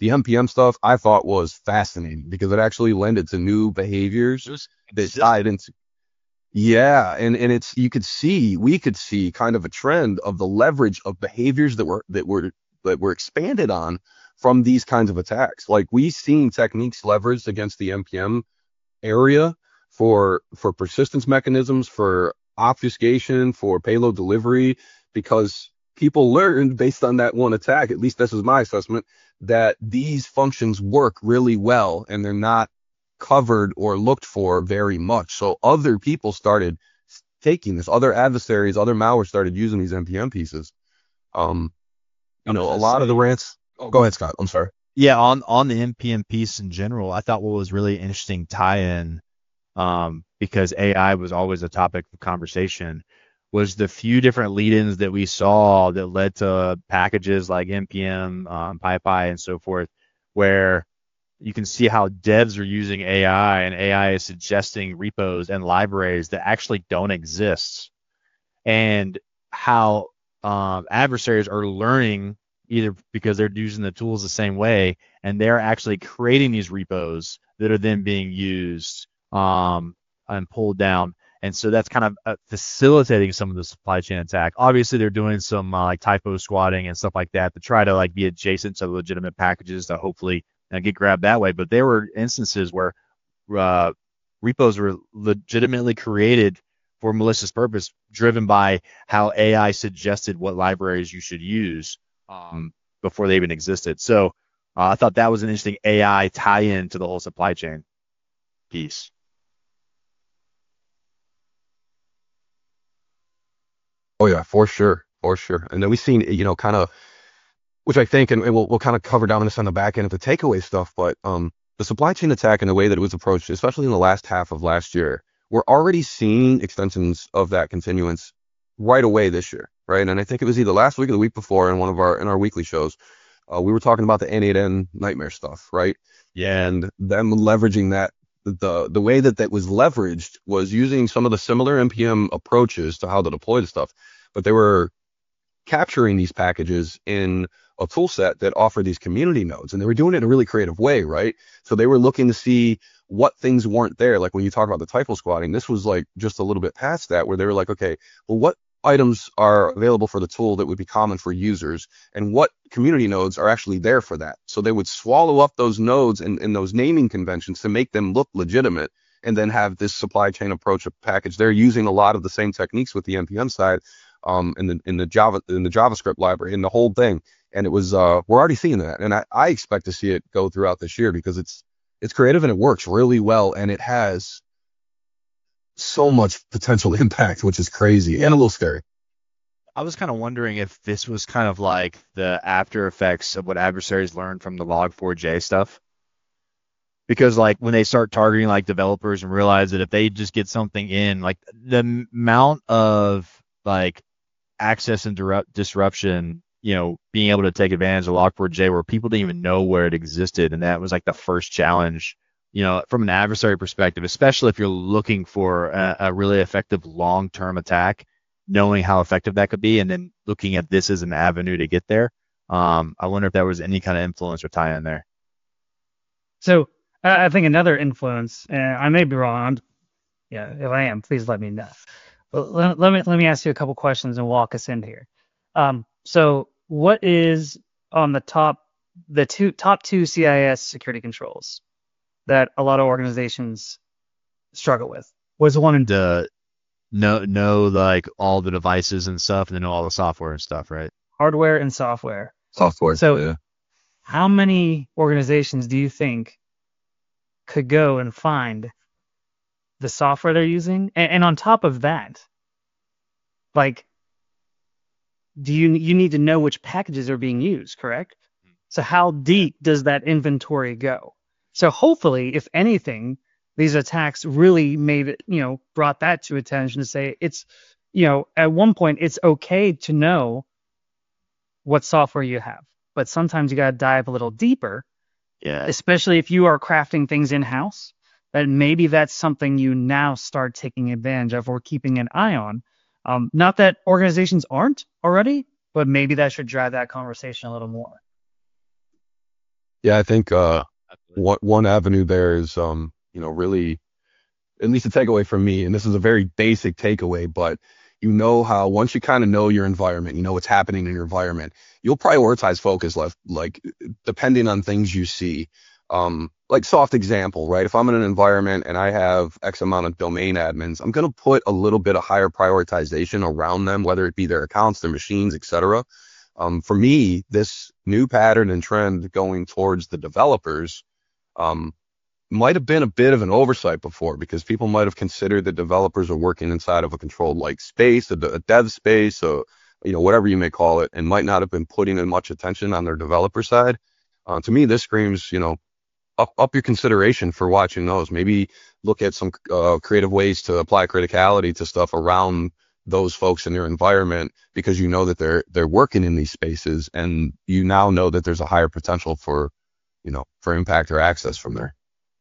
the NPM stuff I thought was fascinating because it actually lended to new behaviors that tied into. Yeah, and we could see kind of a trend of the leverage of behaviors that were expanded on from these kinds of attacks. Like we've seen techniques leveraged against the NPM area for persistence mechanisms, for obfuscation, for payload delivery, because people learned based on that one attack, at least this is my assessment, that these functions work really well and they're not covered or looked for very much. So other people started taking this, other adversaries, other malware started using these NPM pieces. A lot of the rants. Oh, go ahead, Scott. I'm sorry. Yeah, on the NPM piece in general, I thought what was really interesting tie-in, because AI was always a topic of conversation, was the few different lead-ins that we saw that led to packages like NPM, PyPy, and so forth, where you can see how devs are using AI, and AI is suggesting repos and libraries that actually don't exist, and how adversaries are learning either because they're using the tools the same way, and they're actually creating these repos that are then being used and pulled down. And so that's kind of facilitating some of the supply chain attack. Obviously, they're doing some like typo squatting and stuff like that to try to like be adjacent to legitimate packages to hopefully get grabbed that way. But there were instances where repos were legitimately created for malicious purpose, driven by how AI suggested what libraries you should use before they even existed. So I thought that was an interesting AI tie-in to the whole supply chain piece. Oh yeah, for sure, for sure. And then we've seen, kind of, which I think, and we'll kind of cover down this on the back end of the takeaway stuff, but the supply chain attack and the way that it was approached, especially in the last half of last year, we're already seeing extensions of that continuance right away this year, right? And I think it was either last week or the week before in our weekly shows, we were talking about the N8N nightmare stuff, right? Yeah. And them leveraging that. The way that was leveraged was using some of the similar NPM approaches to how to deploy the stuff, but they were capturing these packages in a tool set that offered these community nodes, and they were doing it in a really creative way, right? So they were looking to see what things weren't there. Like when you talk about the typo squatting, this was like just a little bit past that, where they were like, okay, well, what items are available for the tool that would be common for users, and what community nodes are actually there for that. So they would swallow up those nodes and those naming conventions to make them look legitimate, and then have this supply chain approach of package. They're using a lot of the same techniques with the NPM side, in the JavaScript library, and the whole thing. And it was we're already seeing that, and I expect to see it go throughout this year because it's creative and it works really well, and it has so much potential impact, which is crazy and a little scary. I was kind of wondering if this was kind of like the after effects of what adversaries learned from the Log4j stuff. Because like when they start targeting like developers and realize that if they just get something in, like the amount of like access and disruption, being able to take advantage of Log4j where people didn't even know where it existed. And that was like the first challenge, from an adversary perspective, especially if you're looking for a really effective long-term attack, knowing how effective that could be, and then looking at this as an avenue to get there. I wonder if there was any kind of influence or tie in there. So I think another influence, and I may be wrong. If I am, please let me know. But let me ask you a couple questions and walk us in here. So what is on the top two CIS security controls that a lot of organizations struggle with? What's the one in know like all the devices and stuff, and then know all the software and stuff, right? Hardware and software. Software. So yeah. How many organizations do you think could go and find the software they're using? And on top of that, like, do you need to know which packages are being used, correct? So how deep does that inventory go? So hopefully, if anything, these attacks really made it, brought that to attention to say it's, at one point it's okay to know what software you have, but sometimes you got to dive a little deeper. Yeah. Especially if you are crafting things in-house, that maybe that's something you now start taking advantage of or keeping an eye on. Not that organizations aren't already, but maybe that should drive that conversation a little more. Yeah, I think one avenue there is really, at least a takeaway from me, and this is a very basic takeaway, but you know how once you kind of know your environment, you know what's happening in your environment, you'll prioritize focus left, like depending on things you see. Like soft example, right? If I'm in an environment and I have X amount of domain admins, I'm going to put a little bit of higher prioritization around them, whether it be their accounts, their machines, etc. For me, this new pattern and trend going towards the developers, um, might have been a bit of an oversight before because people might have considered that developers are working inside of a controlled like space, a dev space, or whatever you may call it, and might not have been putting in much attention on their developer side. To me, this screams, up your consideration for watching those. Maybe look at some creative ways to apply criticality to stuff around those folks in your environment because you know that they're working in these spaces and you now know that there's a higher potential for impact or access from there.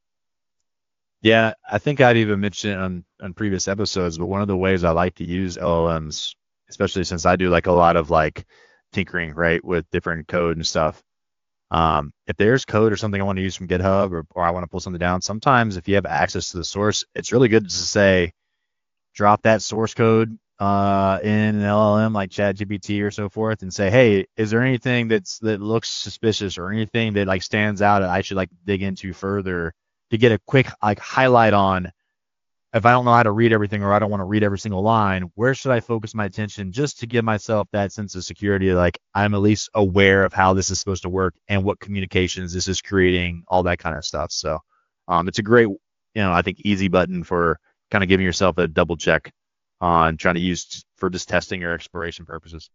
Yeah, I think I'd even mentioned it on previous episodes, but one of the ways I like to use LLMs, especially since I do like a lot of like tinkering, right, with different code and stuff. If there's code or something I want to use from GitHub or I want to pull something down, sometimes if you have access to the source, it's really good to say, drop that source code in an LLM like ChatGPT or so forth and say, hey, is there anything that looks suspicious or anything that like stands out that I should like dig into further to get a quick like highlight on if I don't know how to read everything or I don't want to read every single line, where should I focus my attention just to give myself that sense of security, like I'm at least aware of how this is supposed to work and what communications this is creating, all that kind of stuff. So it's a great, I think easy button for kind of giving yourself a double check on trying to use for just testing or exploration purposes.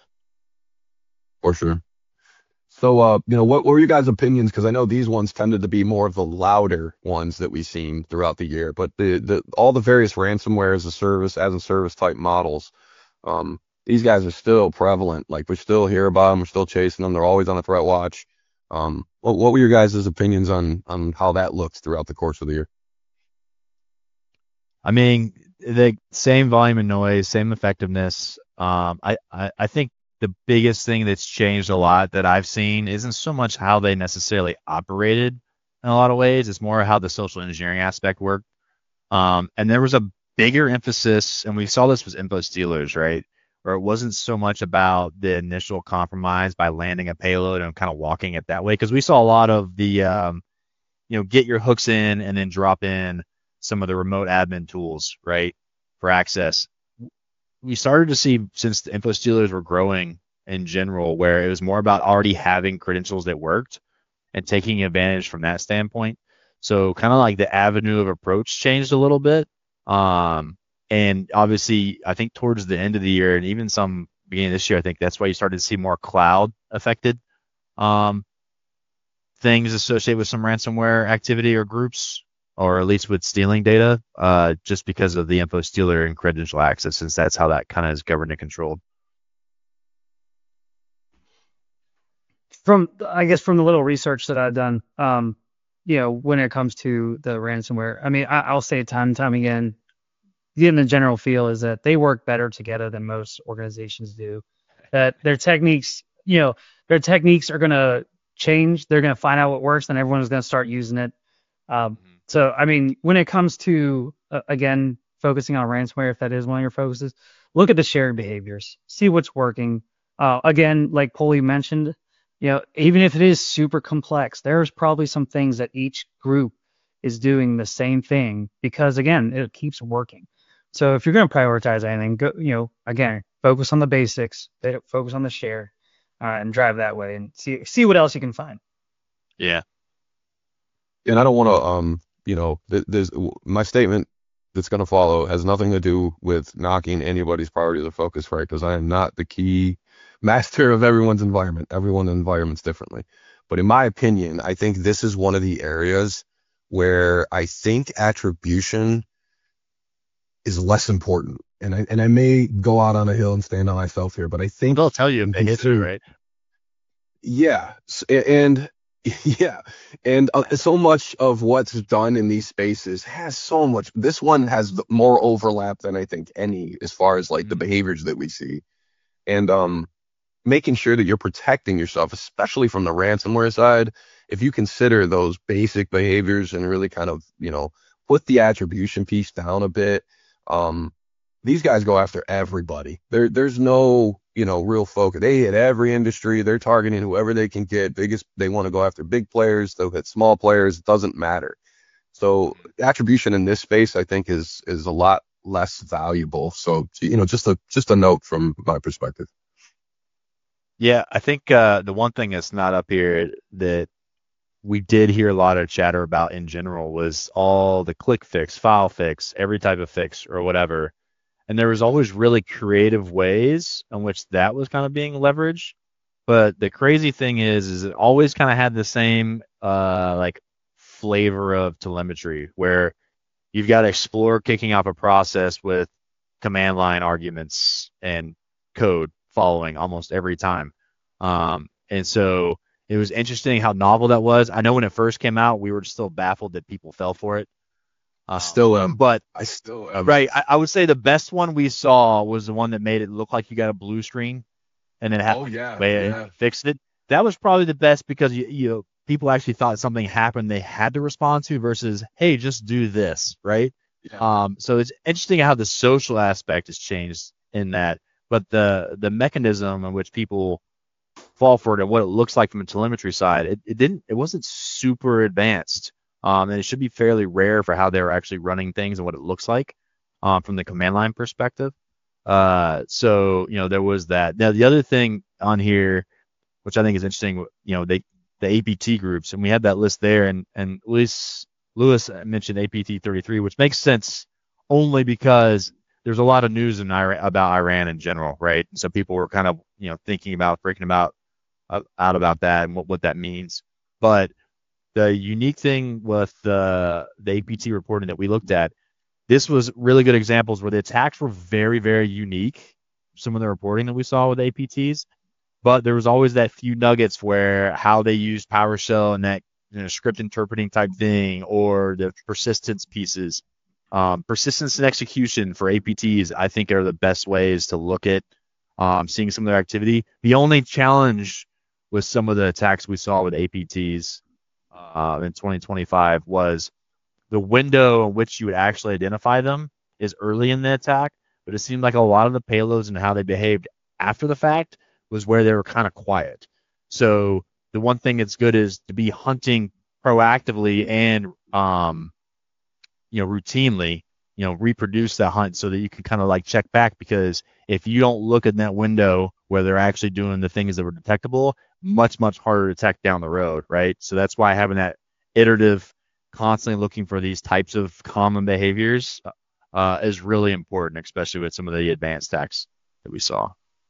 For sure. So, what were your guys' opinions? Because I know these ones tended to be more of the louder ones that we've seen throughout the year, but all the various ransomware as a service type models, these guys are still prevalent. Like we still hear about them, we're still chasing them. They're always on the threat watch. What were your guys' opinions on how that looks throughout the course of the year? I mean, the same volume and noise, same effectiveness. I think the biggest thing that's changed a lot that I've seen isn't so much how they necessarily operated in a lot of ways. It's more how the social engineering aspect worked. And there was a bigger emphasis, and we saw this with info stealers, right? Where it wasn't so much about the initial compromise by landing a payload and kind of walking it that way. Because we saw a lot of the, get your hooks in and then drop in some of the remote admin tools, right, for access. We started to see, since the info stealers were growing in general, where it was more about already having credentials that worked and taking advantage from that standpoint. So kind of like the avenue of approach changed a little bit. And obviously, I think towards the end of the year and even some beginning of this year, I think that's why you started to see more cloud affected things associated with some ransomware activity or groups, or at least with stealing data, just because of the info stealer and credential access, since that's how that kind of is governed and controlled. From the little research that I've done, when it comes to the ransomware, I mean, I'll say time and time again, getting the general feel is that they work better together than most organizations do. That their techniques are going to change. They're going to find out what works, and everyone's going to start using it. So, I mean, when it comes to, again, focusing on ransomware, if that is one of your focuses, look at the sharing behaviors, see what's working. Again, like Polly mentioned, even if it is super complex, there's probably some things that each group is doing the same thing because, again, it keeps working. So if you're going to prioritize anything, go, again, focus on the basics, focus on the share, and drive that way and see what else you can find. Yeah. And I don't want to, my statement that's going to follow has nothing to do with knocking anybody's priority or focus, right? Because I am not the key master of everyone's environment. Everyone's environment's differently. But in my opinion, I think this is one of the areas where I think attribution is less important. And I may go out on a hill and stand on myself here, but I think they'll tell you if they hit you, right? Yeah. And yeah. And so much of what's done in these spaces has so much. This one has more overlap than I think any, as far as like the behaviors that we see. And making sure that you're protecting yourself, especially from the ransomware side. If you consider those basic behaviors and really kind of, put the attribution piece down a bit, these guys go after everybody. There's no, real focus. They hit every industry. They're targeting whoever they can get. They want to go after big players. They'll hit small players. It doesn't matter. So attribution in this space, I think, is a lot less valuable. So, just a note from my perspective. Yeah, I think the one thing that's not up here that we did hear a lot of chatter about in general was all the click fix, file fix, every type of fix or whatever. And there was always really creative ways in which that was kind of being leveraged. But the crazy thing is it always kind of had the same like flavor of telemetry where you've got Explorer kicking off a process with command line arguments and code following almost every time. And so it was interesting how novel that was. I know when it first came out, we were still baffled that people fell for it. Still am. But I still am. right, I would say the best one we saw was the one that made it look like you got a blue screen and then fixed it. That was probably the best because people actually thought something happened they had to respond to versus, hey, just do this, right? Yeah. So it's interesting how the social aspect has changed in that, but the mechanism in which people fall for it and what it looks like from a telemetry side, it wasn't super advanced. And it should be fairly rare for how they're actually running things and what it looks like from the command line perspective. So there was that. Now the other thing on here, which I think is interesting, the APT groups, and we had that list there, and Lewis mentioned APT 33, which makes sense only because there's a lot of news about Iran in general, right? So people were kind of thinking about freaking out about that and what that means. But the unique thing with the APT reporting that we looked at, this was really good examples where the attacks were very, very unique. Some of the reporting that we saw with APTs, but there was always that few nuggets where how they used PowerShell and that script interpreting type thing, or the persistence pieces. Persistence and execution for APTs, I think, are the best ways to look at seeing some of their activity. The only challenge with some of the attacks we saw with APTs in 2025 was the window in which you would actually identify them is early in the attack, but it seemed like a lot of the payloads and how they behaved after the fact was where they were kind of quiet. So the one thing that's good is to be hunting proactively and routinely, reproduce that hunt so that you can kind of like check back, because if you don't look in that window where they're actually doing the things that were detectable, much harder to detect down the road, right? So that's why having that iterative, constantly looking for these types of common behaviors is really important, especially with some of the advanced attacks that we saw.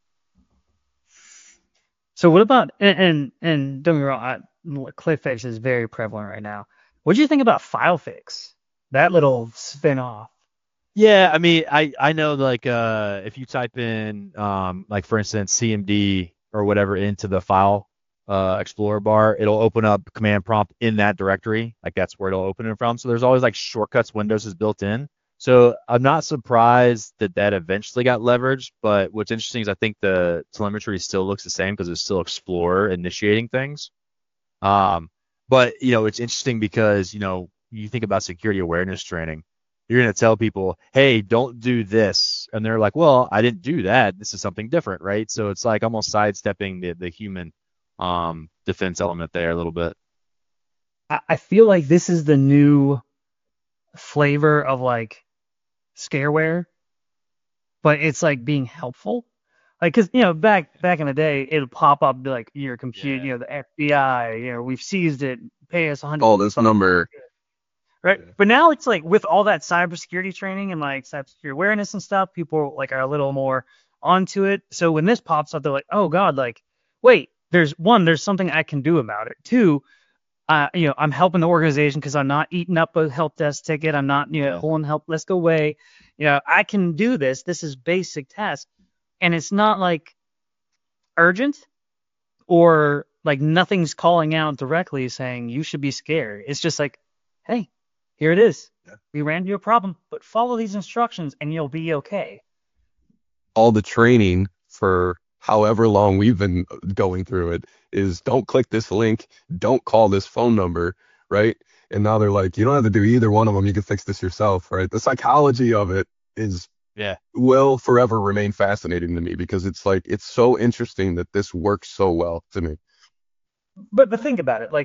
So what about, and don't get me wrong, ClickFix is very prevalent right now. What do you think about FileFix? That little spin-off. Yeah, I mean, I know, like, if you type in, like, for instance, CMD or whatever into the file Explorer bar, it'll open up command prompt in that directory. Like, that's where it'll open it from. So there's always, like, shortcuts Windows is built in. So I'm not surprised that eventually got leveraged. But what's interesting is I think the telemetry still looks the same because it's still Explorer initiating things. But, it's interesting because, you think about security awareness training. You're going to tell people, hey, don't do this. And they're like, well, I didn't do that. This is something different, right? So it's like almost sidestepping the human defense element there a little bit. I feel like this is the new flavor of like scareware, but it's like being helpful. Like, cause back in the day, it'll pop up like your computer, the FBI, we've seized it, pay us $100. Oh, this number. Right. Yeah. But now it's like with all that cybersecurity training and like cybersecurity awareness and stuff, people like are a little more onto it. So when this pops up, they're like, oh God, like, wait, there's something I can do about it. Two, I'm helping the organization because I'm not eating up a help desk ticket. I'm not, pulling help, let's go away. I can do this. This is basic task. And it's not like urgent or like nothing's calling out directly saying you should be scared. It's just like, hey, here it is. Yeah. We ran into a problem, but follow these instructions and you'll be okay. All the training for however long we've been going through it is don't click this link, don't call this phone number, right? And now they're like, you don't have to do either one of them. You can fix this yourself, right? The psychology of it is Yeah. will forever remain fascinating to me because it's like, it's so interesting that this works so well to me. But think about it, like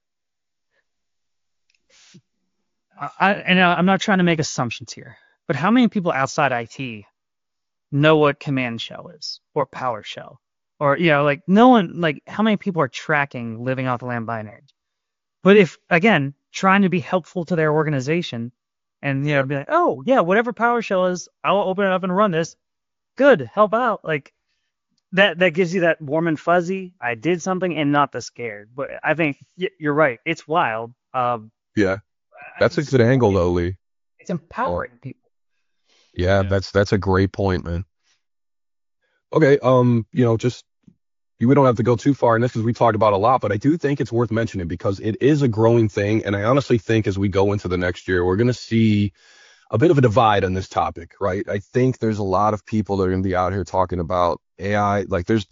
I'm not trying to make assumptions here, but how many people outside IT know what Command Shell is or PowerShell? Or, like no one, like how many people are tracking living off the land binary? But if, again, trying to be helpful to their organization and, be like, oh, yeah, whatever PowerShell is, I'll open it up and run this. Good, help out. Like that gives you that warm and fuzzy. I did something and not the scared. But I think you're right. It's wild. Yeah. That's a good angle though, Lee. It's empowering people. Yeah, that's a great point, man. Okay, just we don't have to go too far in this because we talked about a lot, but I do think it's worth mentioning because it is a growing thing, and I honestly think as we go into the next year, we're going to see a bit of a divide on this topic, right? I think there's a lot of people that are going to be out here talking about AI. Like there's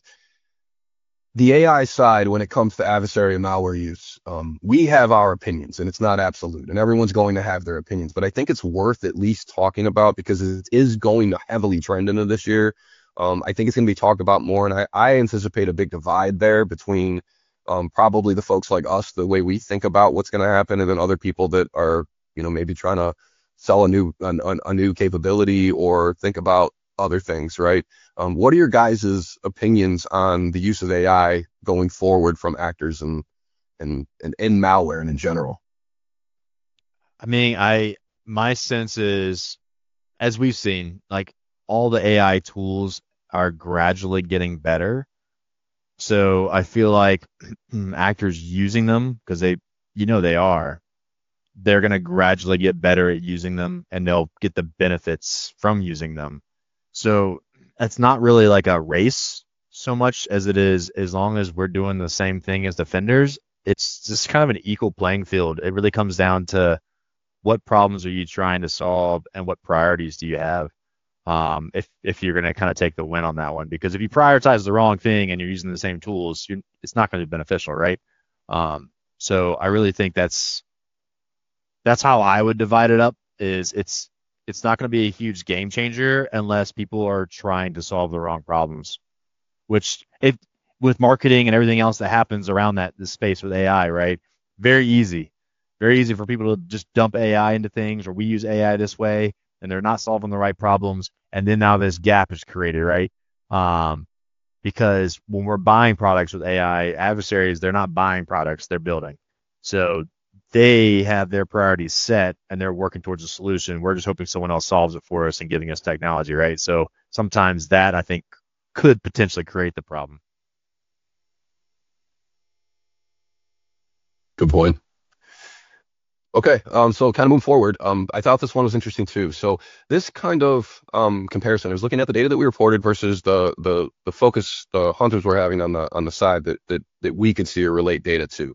the AI side when it comes to adversary and malware use. We have our opinions, and it's not absolute, and everyone's going to have their opinions. But I think it's worth at least talking about because it is going to heavily trend into this year. I think it's going to be talked about more, and I anticipate a big divide there between probably the folks like us, the way we think about what's going to happen, and then other people that are, maybe trying to sell a new capability or think about other things, right? What are your guys' opinions on the use of AI going forward from actors and in malware and in general? I mean, my sense is, as we've seen, like all the AI tools are gradually getting better. So I feel like actors using them, because they are, they're going to gradually get better at using them and they'll get the benefits from using them. So it's not really like a race so much as it is, as long as we're doing the same thing as defenders, it's just kind of an equal playing field. It really comes down to what problems are you trying to solve and what priorities do you have. If you're going to kind of take the win on that one, because if you prioritize the wrong thing and you're using the same tools, it's not going to be beneficial, right? So I really think that's how I would divide it up. Is it's not going to be a huge game changer unless people are trying to solve the wrong problems. Which, if with marketing and everything else that happens around this space with AI, right? Very easy for people to just dump AI into things, or we use AI this way, and they're not solving the right problems, and then now this gap is created, right? Because when we're buying products with AI, adversaries, they're not buying products, they're building. So they have their priorities set and they're working towards a solution. We're just hoping someone else solves it for us and giving us technology, right? So sometimes that, I think, could potentially create the problem. Good point. Okay, so kind of move forward. I thought this one was interesting too. So this kind of comparison, I was looking at the data that we reported versus the focus the hunters were having on the side that we could see or relate data to.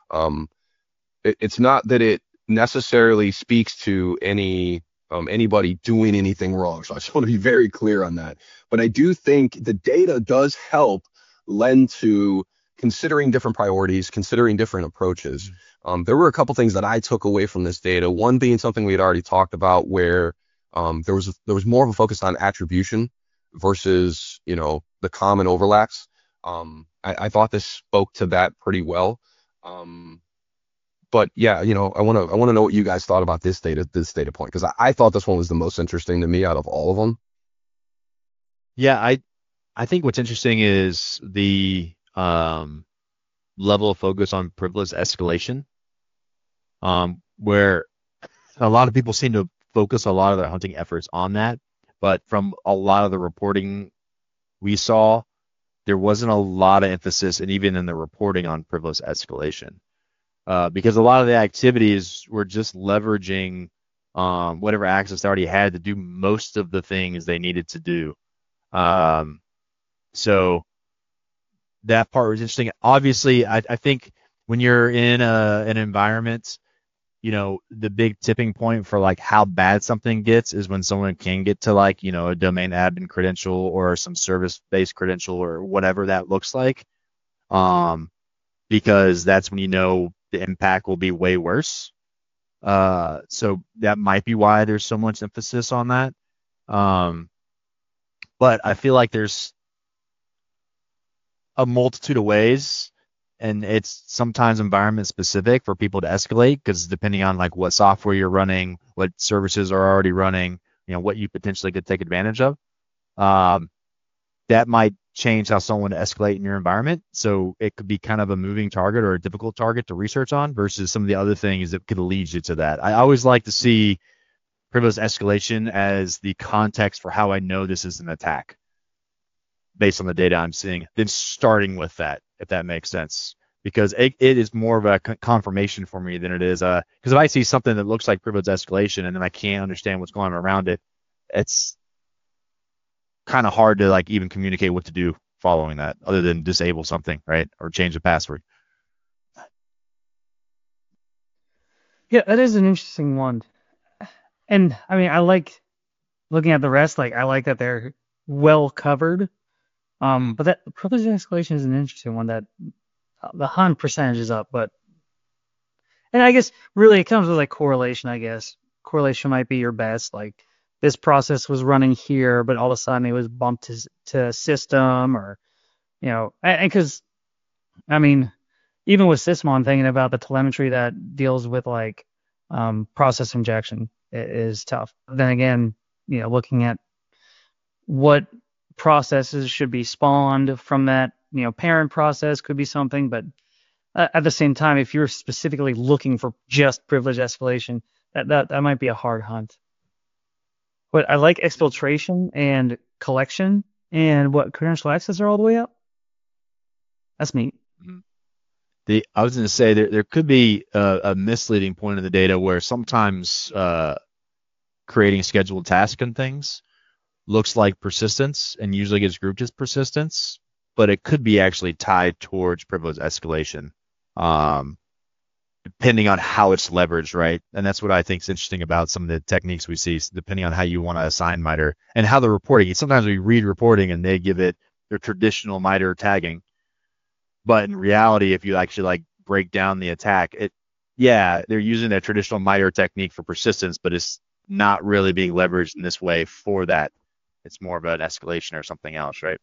It's not that it necessarily speaks to anybody doing anything wrong. So I just want to be very clear on that. But I do think the data does help lend to considering different priorities, considering different approaches. There were a couple things that I took away from this data. One being something we had already talked about, where there was more of a focus on attribution versus the common overlaps. I thought this spoke to that pretty well. But yeah, I want to know what you guys thought about this data point, because I thought this one was the most interesting to me out of all of them. Yeah, I think what's interesting is the level of focus on privilege escalation, where a lot of people seem to focus a lot of their hunting efforts on that. But from a lot of the reporting we saw, there wasn't a lot of emphasis, and even in the reporting, on privilege escalation. Because a lot of the activities were just leveraging whatever access they already had to do most of the things they needed to do. So that part was interesting. Obviously, I think when you're in an environment the big tipping point for like how bad something gets is when someone can get to like, a domain admin credential or some service-based credential or whatever that looks like. Because that's when the impact will be way worse. So that might be why there's so much emphasis on that. But I feel like there's a multitude of ways, and it's sometimes environment specific for people to escalate because depending on like what software you're running, what services are already running, what you potentially could take advantage of, that might change how someone escalate in your environment. So it could be kind of a moving target or a difficult target to research on versus some of the other things that could lead you to that. I always like to see privileged escalation as the context for how I know this is an attack based on the data I'm seeing, then starting with that, if that makes sense. Because it is more of a confirmation for me than it is because if I see something that looks like privileged escalation and then I can't understand what's going on around it, it's kind of hard to like even communicate what to do following that other than disable something, right? Or change the password. Yeah, that is an interesting one. And I mean, I like looking at the rest. Like, I like that they're well covered. But that privilege escalation is an interesting one that the hunt percentage is up, and I guess really it comes with like correlation, I guess. Correlation might be your best. Like this process was running here, but all of a sudden it was bumped to system or, and because, I mean, even with system, I'm thinking about the telemetry that deals with like process injection is tough. Then again, looking at what processes should be spawned from that, parent process could be something, but at the same time, if you're specifically looking for just privilege escalation, that might be a hard hunt. But I like exfiltration and collection and what credential access are all the way up. That's neat. I was going to say there could be a misleading point in the data where sometimes creating scheduled tasks and things looks like persistence and usually gets grouped as persistence, but it could be actually tied towards privilege escalation, depending on how it's leveraged, right? And that's what I think is interesting about some of the techniques we see, depending on how you want to assign MITRE and how they're reporting. Sometimes we read reporting and they give it their traditional MITRE tagging, but in reality, if you actually like break down the attack, they're using that traditional MITRE technique for persistence, but it's not really being leveraged in this way for that. It's more of an escalation or something else, right?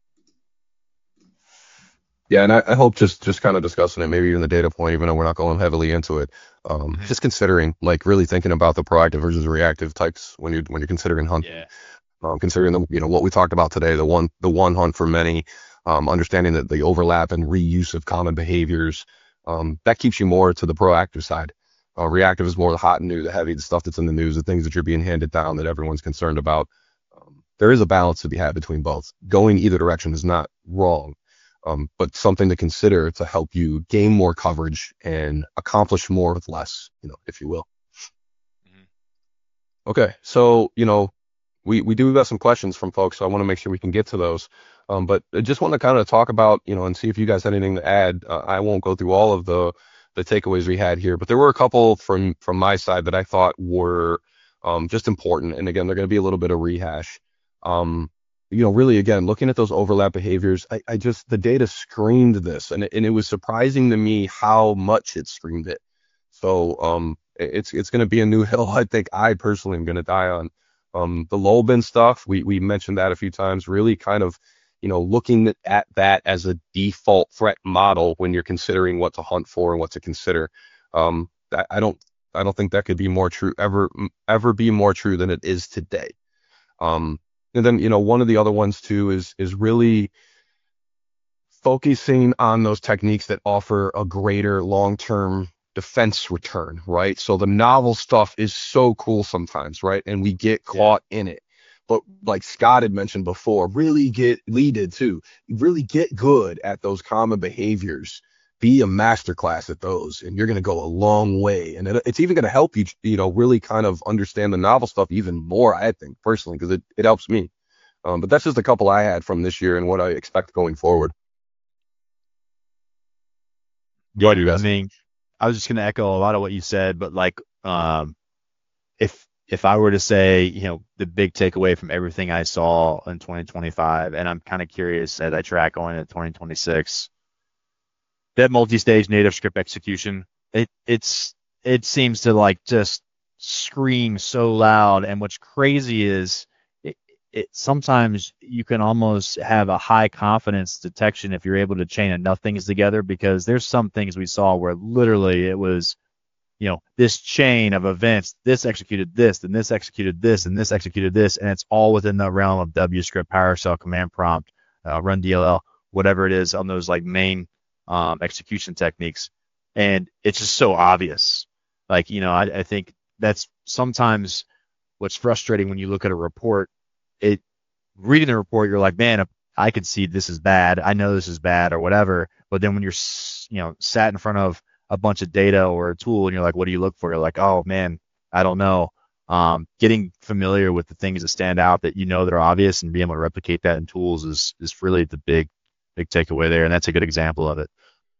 Yeah, and I hope just kind of discussing it, maybe even the data point, even though we're not going heavily into it, just considering like really thinking about the proactive versus reactive types when you're considering hunt. Yeah. Considering what we talked about today, the one hunt for many, understanding that the overlap and reuse of common behaviors, that keeps you more to the proactive side. Reactive is more the hot and new, the heavy, the stuff that's in the news, the things that you're being handed down that everyone's concerned about. There is a balance to be had between both. Going either direction is not wrong, but something to consider to help you gain more coverage and accomplish more with less, if you will. Mm-hmm. Okay, so, we do have some questions from folks, so I want to make sure we can get to those. But I just want to kind of talk about, and see if you guys had anything to add. I won't go through all of the takeaways we had here, but there were a couple from my side that I thought were just important. And again, they're going to be a little bit of rehash. Really, again, looking at those overlap behaviors, I just, the data screamed this, and it was surprising to me how much it screamed it. So it's going to be a new hill I think I personally am going to die on. The low bin stuff, we mentioned that a few times, really kind of, looking at that as a default threat model when you're considering what to hunt for and what to consider. I don't think that could be more true, ever be more true than it is today. And then, one of the other ones too is really focusing on those techniques that offer a greater long-term defense return, right? So the novel stuff is so cool sometimes, right? And we get caught in it. But like Scott had mentioned before, really get good at those common behaviors. Be a masterclass at those, and you're going to go a long way. And it's even going to help you, really kind of understand the novel stuff even more, I think, personally, because it helps me. But that's just a couple I had from this year and what I expect going forward. Go ahead, you guys. I mean, I was just going to echo a lot of what you said, but like, if I were to say, the big takeaway from everything I saw in 2025, and I'm kind of curious as I track going into 2026, that multi-stage native script execution, it seems to like just scream so loud. And what's crazy is it sometimes you can almost have a high confidence detection if you're able to chain enough things together, because there's some things we saw where literally it was, this chain of events, this executed this, and this executed this, and this executed this, and it's all within the realm of WScript, PowerShell, command prompt, run DLL, whatever it is on those like main execution techniques. And it's just so obvious. Like, I think that's sometimes what's frustrating when you look at a report. Reading the report, you're like, man, I could see this is bad. I know this is bad or whatever. But then when you're, sat in front of a bunch of data or a tool and you're like, what do you look for? You're like, oh man, I don't know. Getting familiar with the things that stand out that that are obvious and being able to replicate that in tools is really the big takeaway there. And that's a good example of it.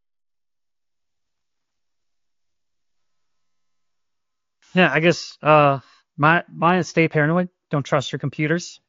Yeah, I guess mine is stay paranoid. Don't trust your computers.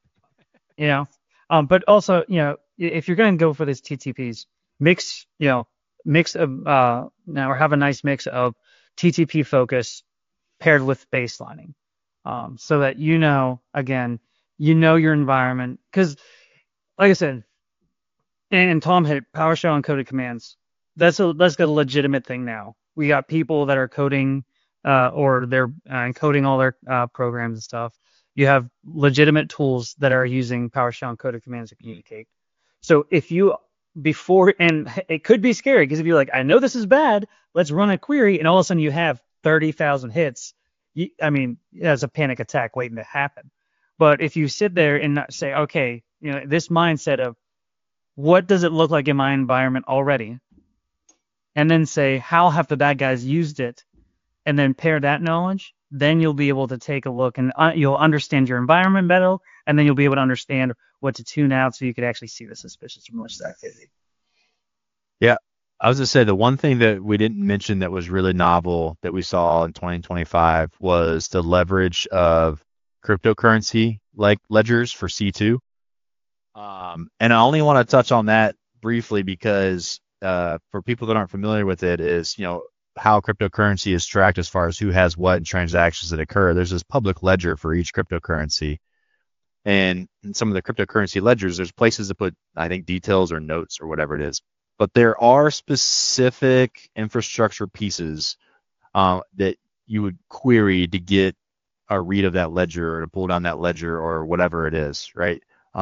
But also, if you're going to go for these TTPs, mix of now or have a nice mix of TTP focus paired with baselining, so that again, your environment. Because, like I said, and Tom hit PowerShell encoded commands. That's a legitimate thing now. We got people that are coding or they're encoding all their programs and stuff. You have legitimate tools that are using PowerShell encoded commands to communicate. So if you and it could be scary because if you're like, I know this is bad, let's run a query, and all of a sudden you have 30,000 hits. That's a panic attack waiting to happen. But if you sit there and say, okay, this mindset of what does it look like in my environment already, and then say, how have the bad guys used it, and then pair that knowledge, then you'll be able to take a look and you'll understand your environment better, and then you'll be able to understand what to tune out so you could actually see the suspicious or malicious activity. Yeah, I was going to say the one thing that we didn't mention that was really novel that we saw in 2025 was the leverage of cryptocurrency like ledgers for C2. And I only want to touch on that briefly because for people that aren't familiar with it is, how cryptocurrency is tracked as far as who has what and transactions that occur. There's this public ledger for each cryptocurrency. And in some of the cryptocurrency ledgers, there's places to put, I think, details or notes or whatever it is. But there are specific infrastructure pieces that you would query to get a read of that ledger or to pull down that ledger or whatever it is, right?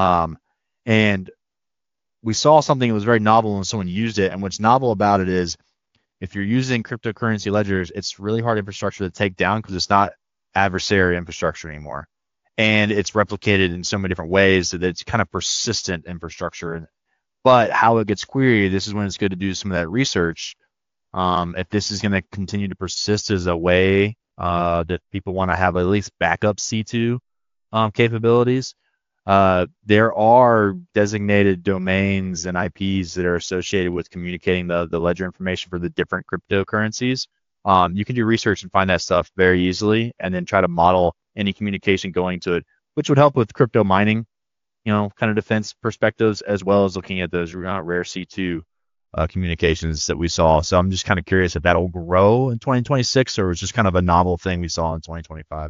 And we saw something that was very novel when someone used it. And what's novel about it is if you're using cryptocurrency ledgers, it's really hard infrastructure to take down because it's not adversary infrastructure anymore. And it's replicated in so many different ways that it's kind of persistent infrastructure. But how it gets queried, this is when it's good to do some of that research. If this is going to continue to persist as a way that people want to have at least backup C2 capabilities, there are designated domains and IPs that are associated with communicating the ledger information for the different cryptocurrencies. You can do research and find that stuff very easily and then try to model any communication going to it, which would help with crypto mining, kind of defense perspectives, as well as looking at those rare C2 communications that we saw. So I'm just kind of curious if that'll grow in 2026 or it's just kind of a novel thing we saw in 2025.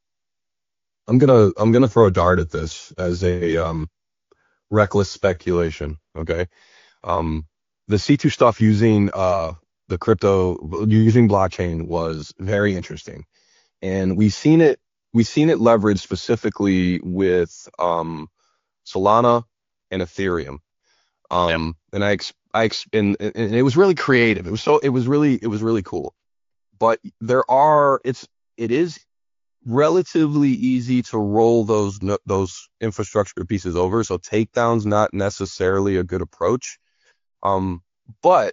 I'm gonna throw a dart at this as a reckless speculation. Okay, the C2 stuff using the crypto using blockchain was very interesting, and we've seen it leveraged specifically with Solana and Ethereum. And and it was really creative. It was really cool. But it is relatively easy to roll those infrastructure pieces over. So takedown's not necessarily a good approach. But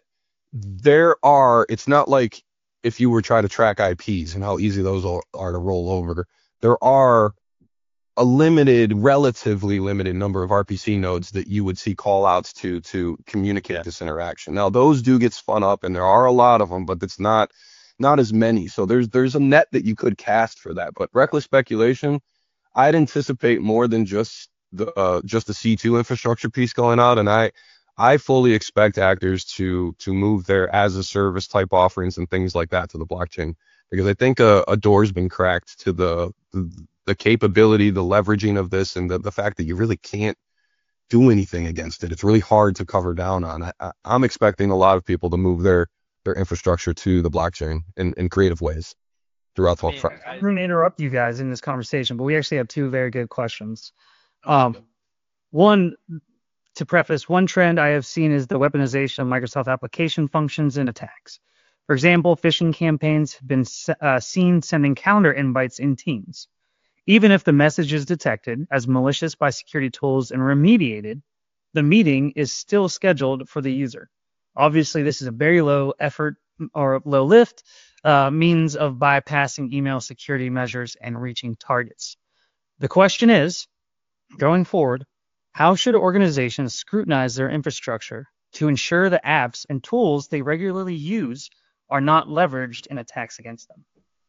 it's not like if you were trying to track IPs and how easy those are to roll over. There are relatively limited number of RPC nodes that you would see call outs to communicate this interaction. Now, those do get spun up, and there are a lot of them, but it's not as many. So there's a net that you could cast for that. But reckless speculation, I'd anticipate more than just the C2 infrastructure piece going out, and I fully expect actors to move their as a service type offerings and things like that to the blockchain, because I think a door's been cracked to the capability, the leveraging of this, and the fact that you really can't do anything against it. It's really hard to cover down on. I'm expecting a lot of people to move their infrastructure to the blockchain in creative ways throughout the whole. I'm going to interrupt you guys in this conversation, but we actually have two very good questions. One, to preface, one trend I have seen is the weaponization of Microsoft application functions in attacks. For example, phishing campaigns have been seen sending calendar invites in Teams. Even if the message is detected as malicious by security tools and remediated, the meeting is still scheduled for the user. Obviously, this is a very low effort or low lift means of bypassing email security measures and reaching targets. The question is, going forward, how should organizations scrutinize their infrastructure to ensure the apps and tools they regularly use are not leveraged in attacks against them?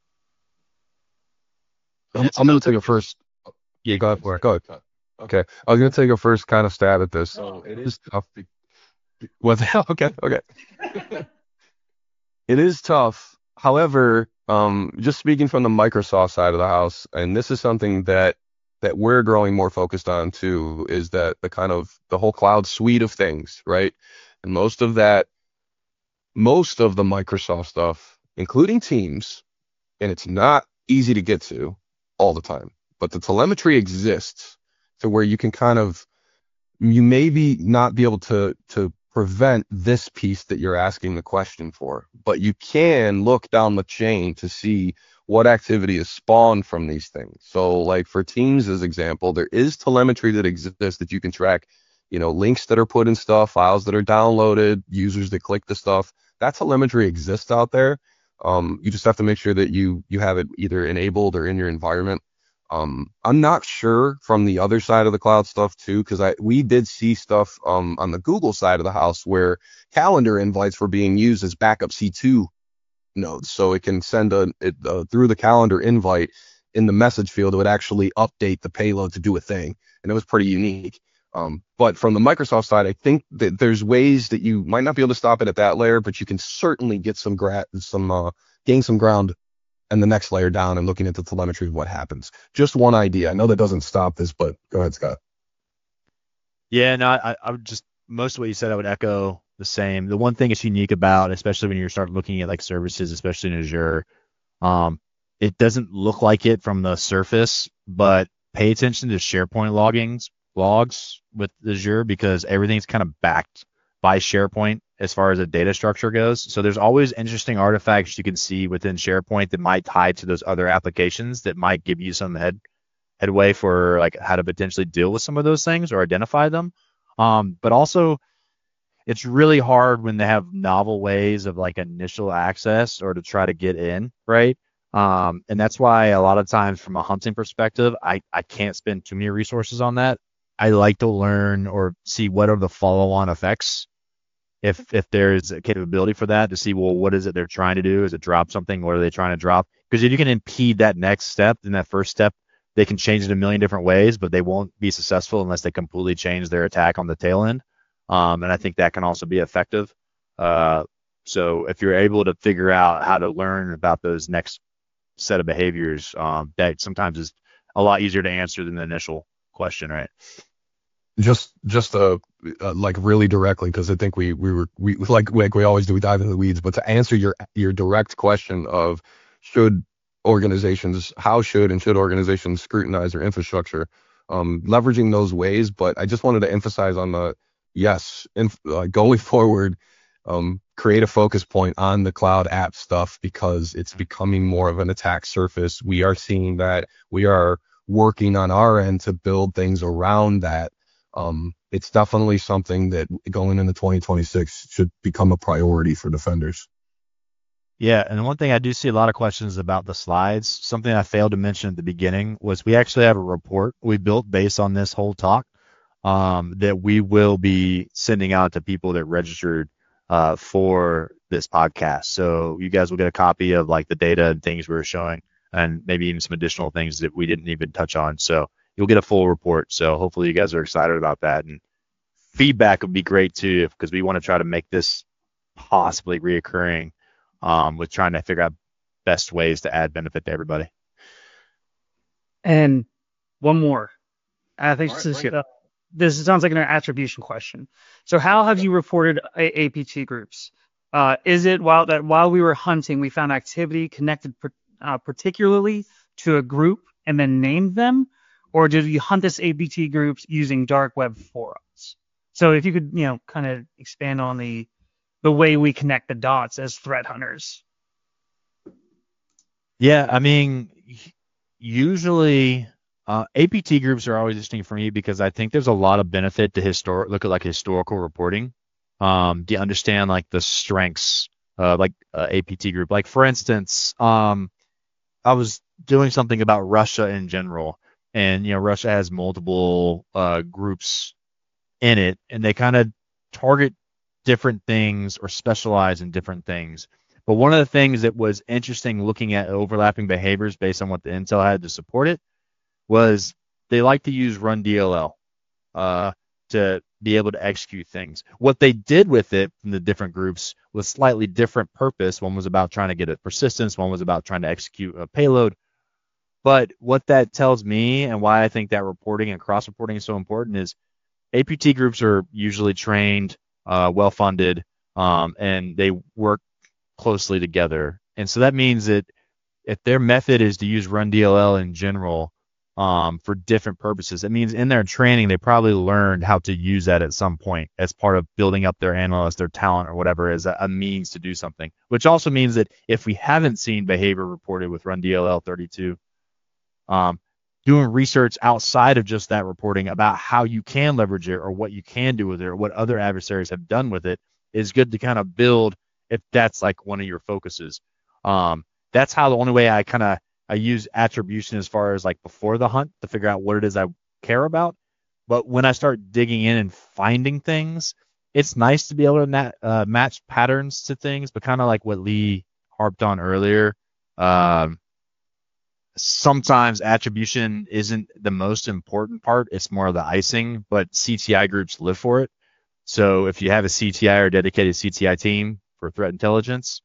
I'm going to take a first. Yeah, go ahead for it. Go ahead. Okay. I was going to take a first kind of stab at this. So it is tough. What the hell? Okay. It is tough. However, just speaking from the Microsoft side of the house, and this is something that we're growing more focused on too, is that the whole cloud suite of things, right? And most of the Microsoft stuff, including Teams, and it's not easy to get to all the time, but the telemetry exists to where you can you maybe not be able to prevent this piece that you're asking the question for, but you can look down the chain to see what activity is spawned from these things. So like for Teams as example, there is telemetry that exists that you can track, links that are put in stuff, files that are downloaded, users that click the stuff. That telemetry exists out there. You just have to make sure that you have it either enabled or in your environment. I'm not sure from the other side of the cloud stuff too, because we did see stuff on the Google side of the house where calendar invites were being used as backup C2 nodes, so it can send through the calendar invite in the message field. It would actually update the payload to do a thing, and it was pretty unique. But from the Microsoft side, I think that there's ways that you might not be able to stop it at that layer, but you can certainly get gain some ground and the next layer down and looking at the telemetry of what happens. Just one idea. I know that doesn't stop this, but go ahead, Scott. Yeah, no, I would just, most of what you said, I would echo the same. The one thing it's unique about, especially when you start looking at like services, especially in Azure, it doesn't look like it from the surface, but pay attention to SharePoint logs with Azure, because everything's kind of backed by SharePoint as far as the data structure goes. So there's always interesting artifacts you can see within SharePoint that might tie to those other applications that might give you some headway for like how to potentially deal with some of those things or identify them. But also it's really hard when they have novel ways of like initial access or to try to get in, right? And that's why a lot of times from a hunting perspective, I can't spend too many resources on that. I like to learn or see what are the follow-on effects, if there's a capability for that, to see, well, what is it they're trying to do? Is it drop something? What are they trying to drop? Because if you can impede that next step, then that first step, they can change it a million different ways, but they won't be successful unless they completely change their attack on the tail end. And I think that can also be effective. So if you're able to figure out how to learn about those next set of behaviors, that sometimes is a lot easier to answer than the initial question, right? Just like really directly, because I think we like we always do, we dive into the weeds. But to answer your direct question of should organizations scrutinize their infrastructure, leveraging those ways. But I just wanted to emphasize on the going forward, create a focus point on the cloud app stuff, because it's becoming more of an attack surface. We are seeing that. We are working on our end to build things around that. It's definitely something that going into 2026 should become a priority for defenders. Yeah, and one thing I do see a lot of questions about the slides. Something I failed to mention at the beginning was we actually have a report we built based on this whole talk that we will be sending out to people that registered for this podcast. So you guys will get a copy of like the data and things we were showing, and maybe even some additional things that we didn't even touch on. So you'll get a full report. So hopefully you guys are excited about that. And feedback would be great too, because we want to try to make this possibly reoccurring with trying to figure out best ways to add benefit to everybody. And one more. I think All right, this, bring it. this sounds like an attribution question. So how have you reported APT groups? Is it while we were hunting, we found activity connected particularly to a group and then named them? Or did you hunt this APT groups using dark web forums? So if you could, kind of expand on the way we connect the dots as threat hunters. Yeah, I mean, usually APT groups are always interesting for me because I think there's a lot of benefit to look at like historical reporting, to understand like the strengths of like APT group. Like for instance, I was doing something about Russia in general, and Russia has multiple groups in it, and they kind of target different things or specialize in different things. But one of the things that was interesting looking at overlapping behaviors based on what the intel had to support it was they like to use run DLL to be able to execute things. What they did with it from the different groups was slightly different purpose. One was about trying to get a persistence. One was about trying to execute a payload. But what that tells me and why I think that reporting and cross-reporting is so important is APT groups are usually trained, well-funded, and they work closely together. And so that means that if their method is to use run DLL in general for different purposes, it means in their training they probably learned how to use that at some point as part of building up their analyst, their talent, or whatever as a means to do something. Which also means that if we haven't seen behavior reported with run DLL 32, doing research outside of just that reporting about how you can leverage it or what you can do with it or what other adversaries have done with it is good to kind of build if that's like one of your focuses. That's how the only way I use attribution as far as like before the hunt to figure out what it is I care about. But when I start digging in and finding things, it's nice to be able to match patterns to things, but kind of like what Lee harped on earlier. Sometimes attribution isn't the most important part. It's more of the icing, but CTI groups live for it. So if you have a CTI or dedicated CTI team for threat intelligence,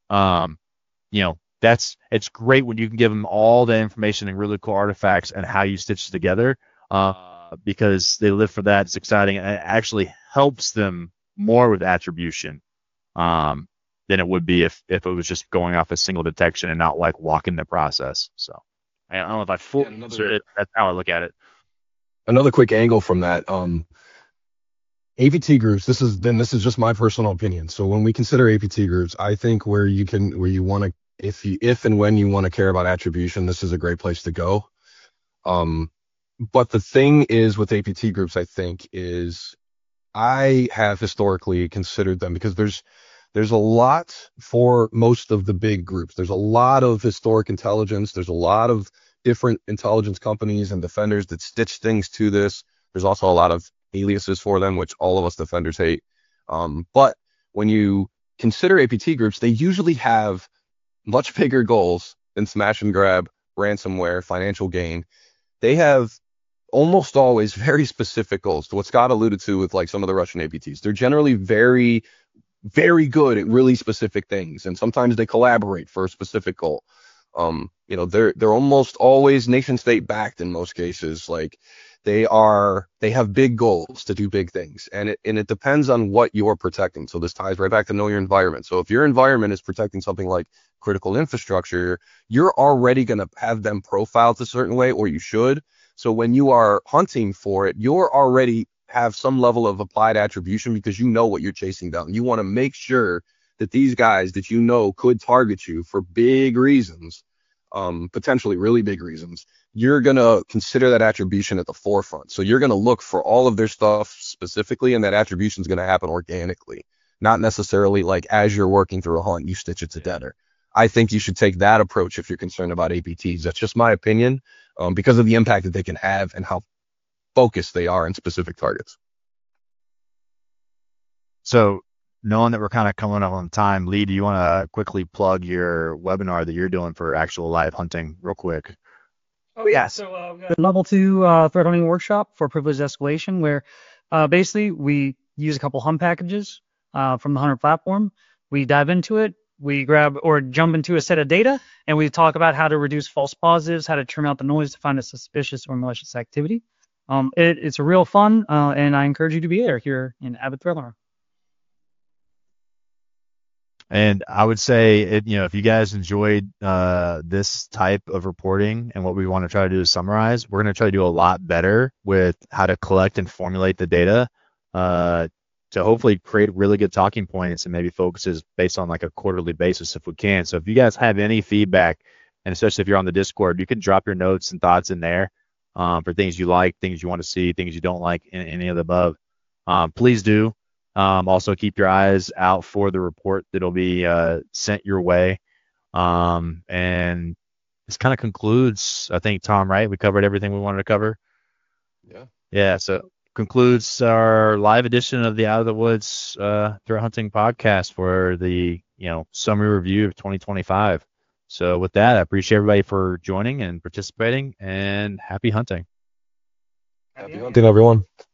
it's great when you can give them all the information and really cool artifacts and how you stitch it together, because they live for that. It's exciting. And it actually helps them more with attribution than it would be if it was just going off a single detection and not like walking the process. So I don't know if I fully answered it. That's how I look at it. Another quick angle from that, APT groups. This is just my personal opinion. So when we consider APT groups, I think where you want to, if and when you want to care about attribution, this is a great place to go. But the thing is with APT groups, I think is I have historically considered them because there's a lot for most of the big groups. There's a lot of historic intelligence. There's a lot of different intelligence companies and defenders that stitch things to this. There's also a lot of aliases for them, which all of us defenders hate. But when you consider APT groups, they usually have much bigger goals than smash and grab, ransomware, financial gain. They have almost always very specific goals to what Scott alluded to with like some of the Russian APTs. They're generally very, very good at really specific things, and sometimes they collaborate for a specific goal. They're almost always nation state backed in most cases. Like they have big goals to do big things, and it depends on what you're protecting. So this ties right back to know your environment. So if your environment is protecting something like critical infrastructure, you're already going to have them profiled a certain way, or you should. So when you are hunting for it, you're already have some level of applied attribution because you know what you're chasing down. You want to make sure that these guys that you know could target you for big reasons, potentially really big reasons, you're going to consider that attribution at the forefront. So you're going to look for all of their stuff specifically, and that attribution is going to happen organically. not necessarily like as you're working through a hunt, you stitch it to deader. I think you should take that approach if you're concerned about APTs. That's just my opinion, because of the impact that they can have and how focused they are in specific targets. So knowing that we're kind of coming up on time, Lee, do you want to quickly plug your webinar that you're doing for actual live hunting real quick? Oh, yeah. So we got a level 2 threat hunting workshop for privileged escalation, where basically we use a couple hunt packages from the Hunter platform. We dive into it. We grab or jump into a set of data, and we talk about how to reduce false positives, how to trim out the noise to find a suspicious or malicious activity. It's a real fun, and I encourage you to be there here in Avid Threat Hunter. And I would say, if you guys enjoyed this type of reporting and what we want to try to do is summarize, we're going to try to do a lot better with how to collect and formulate the data to hopefully create really good talking points and maybe focuses based on like a quarterly basis if we can. So if you guys have any feedback, and especially if you're on the Discord, you can drop your notes and thoughts in there for things you like, things you want to see, things you don't like, any of the above. Please do. Also keep your eyes out for the report that'll be sent your way. And this kind of concludes, I think, Tom, right? We covered everything we wanted to cover. Yeah. So concludes our live edition of the Out of the Woods Threat Hunting podcast for the summary review of 2025. So with that, I appreciate everybody for joining and participating, and happy hunting. Happy hunting, everyone.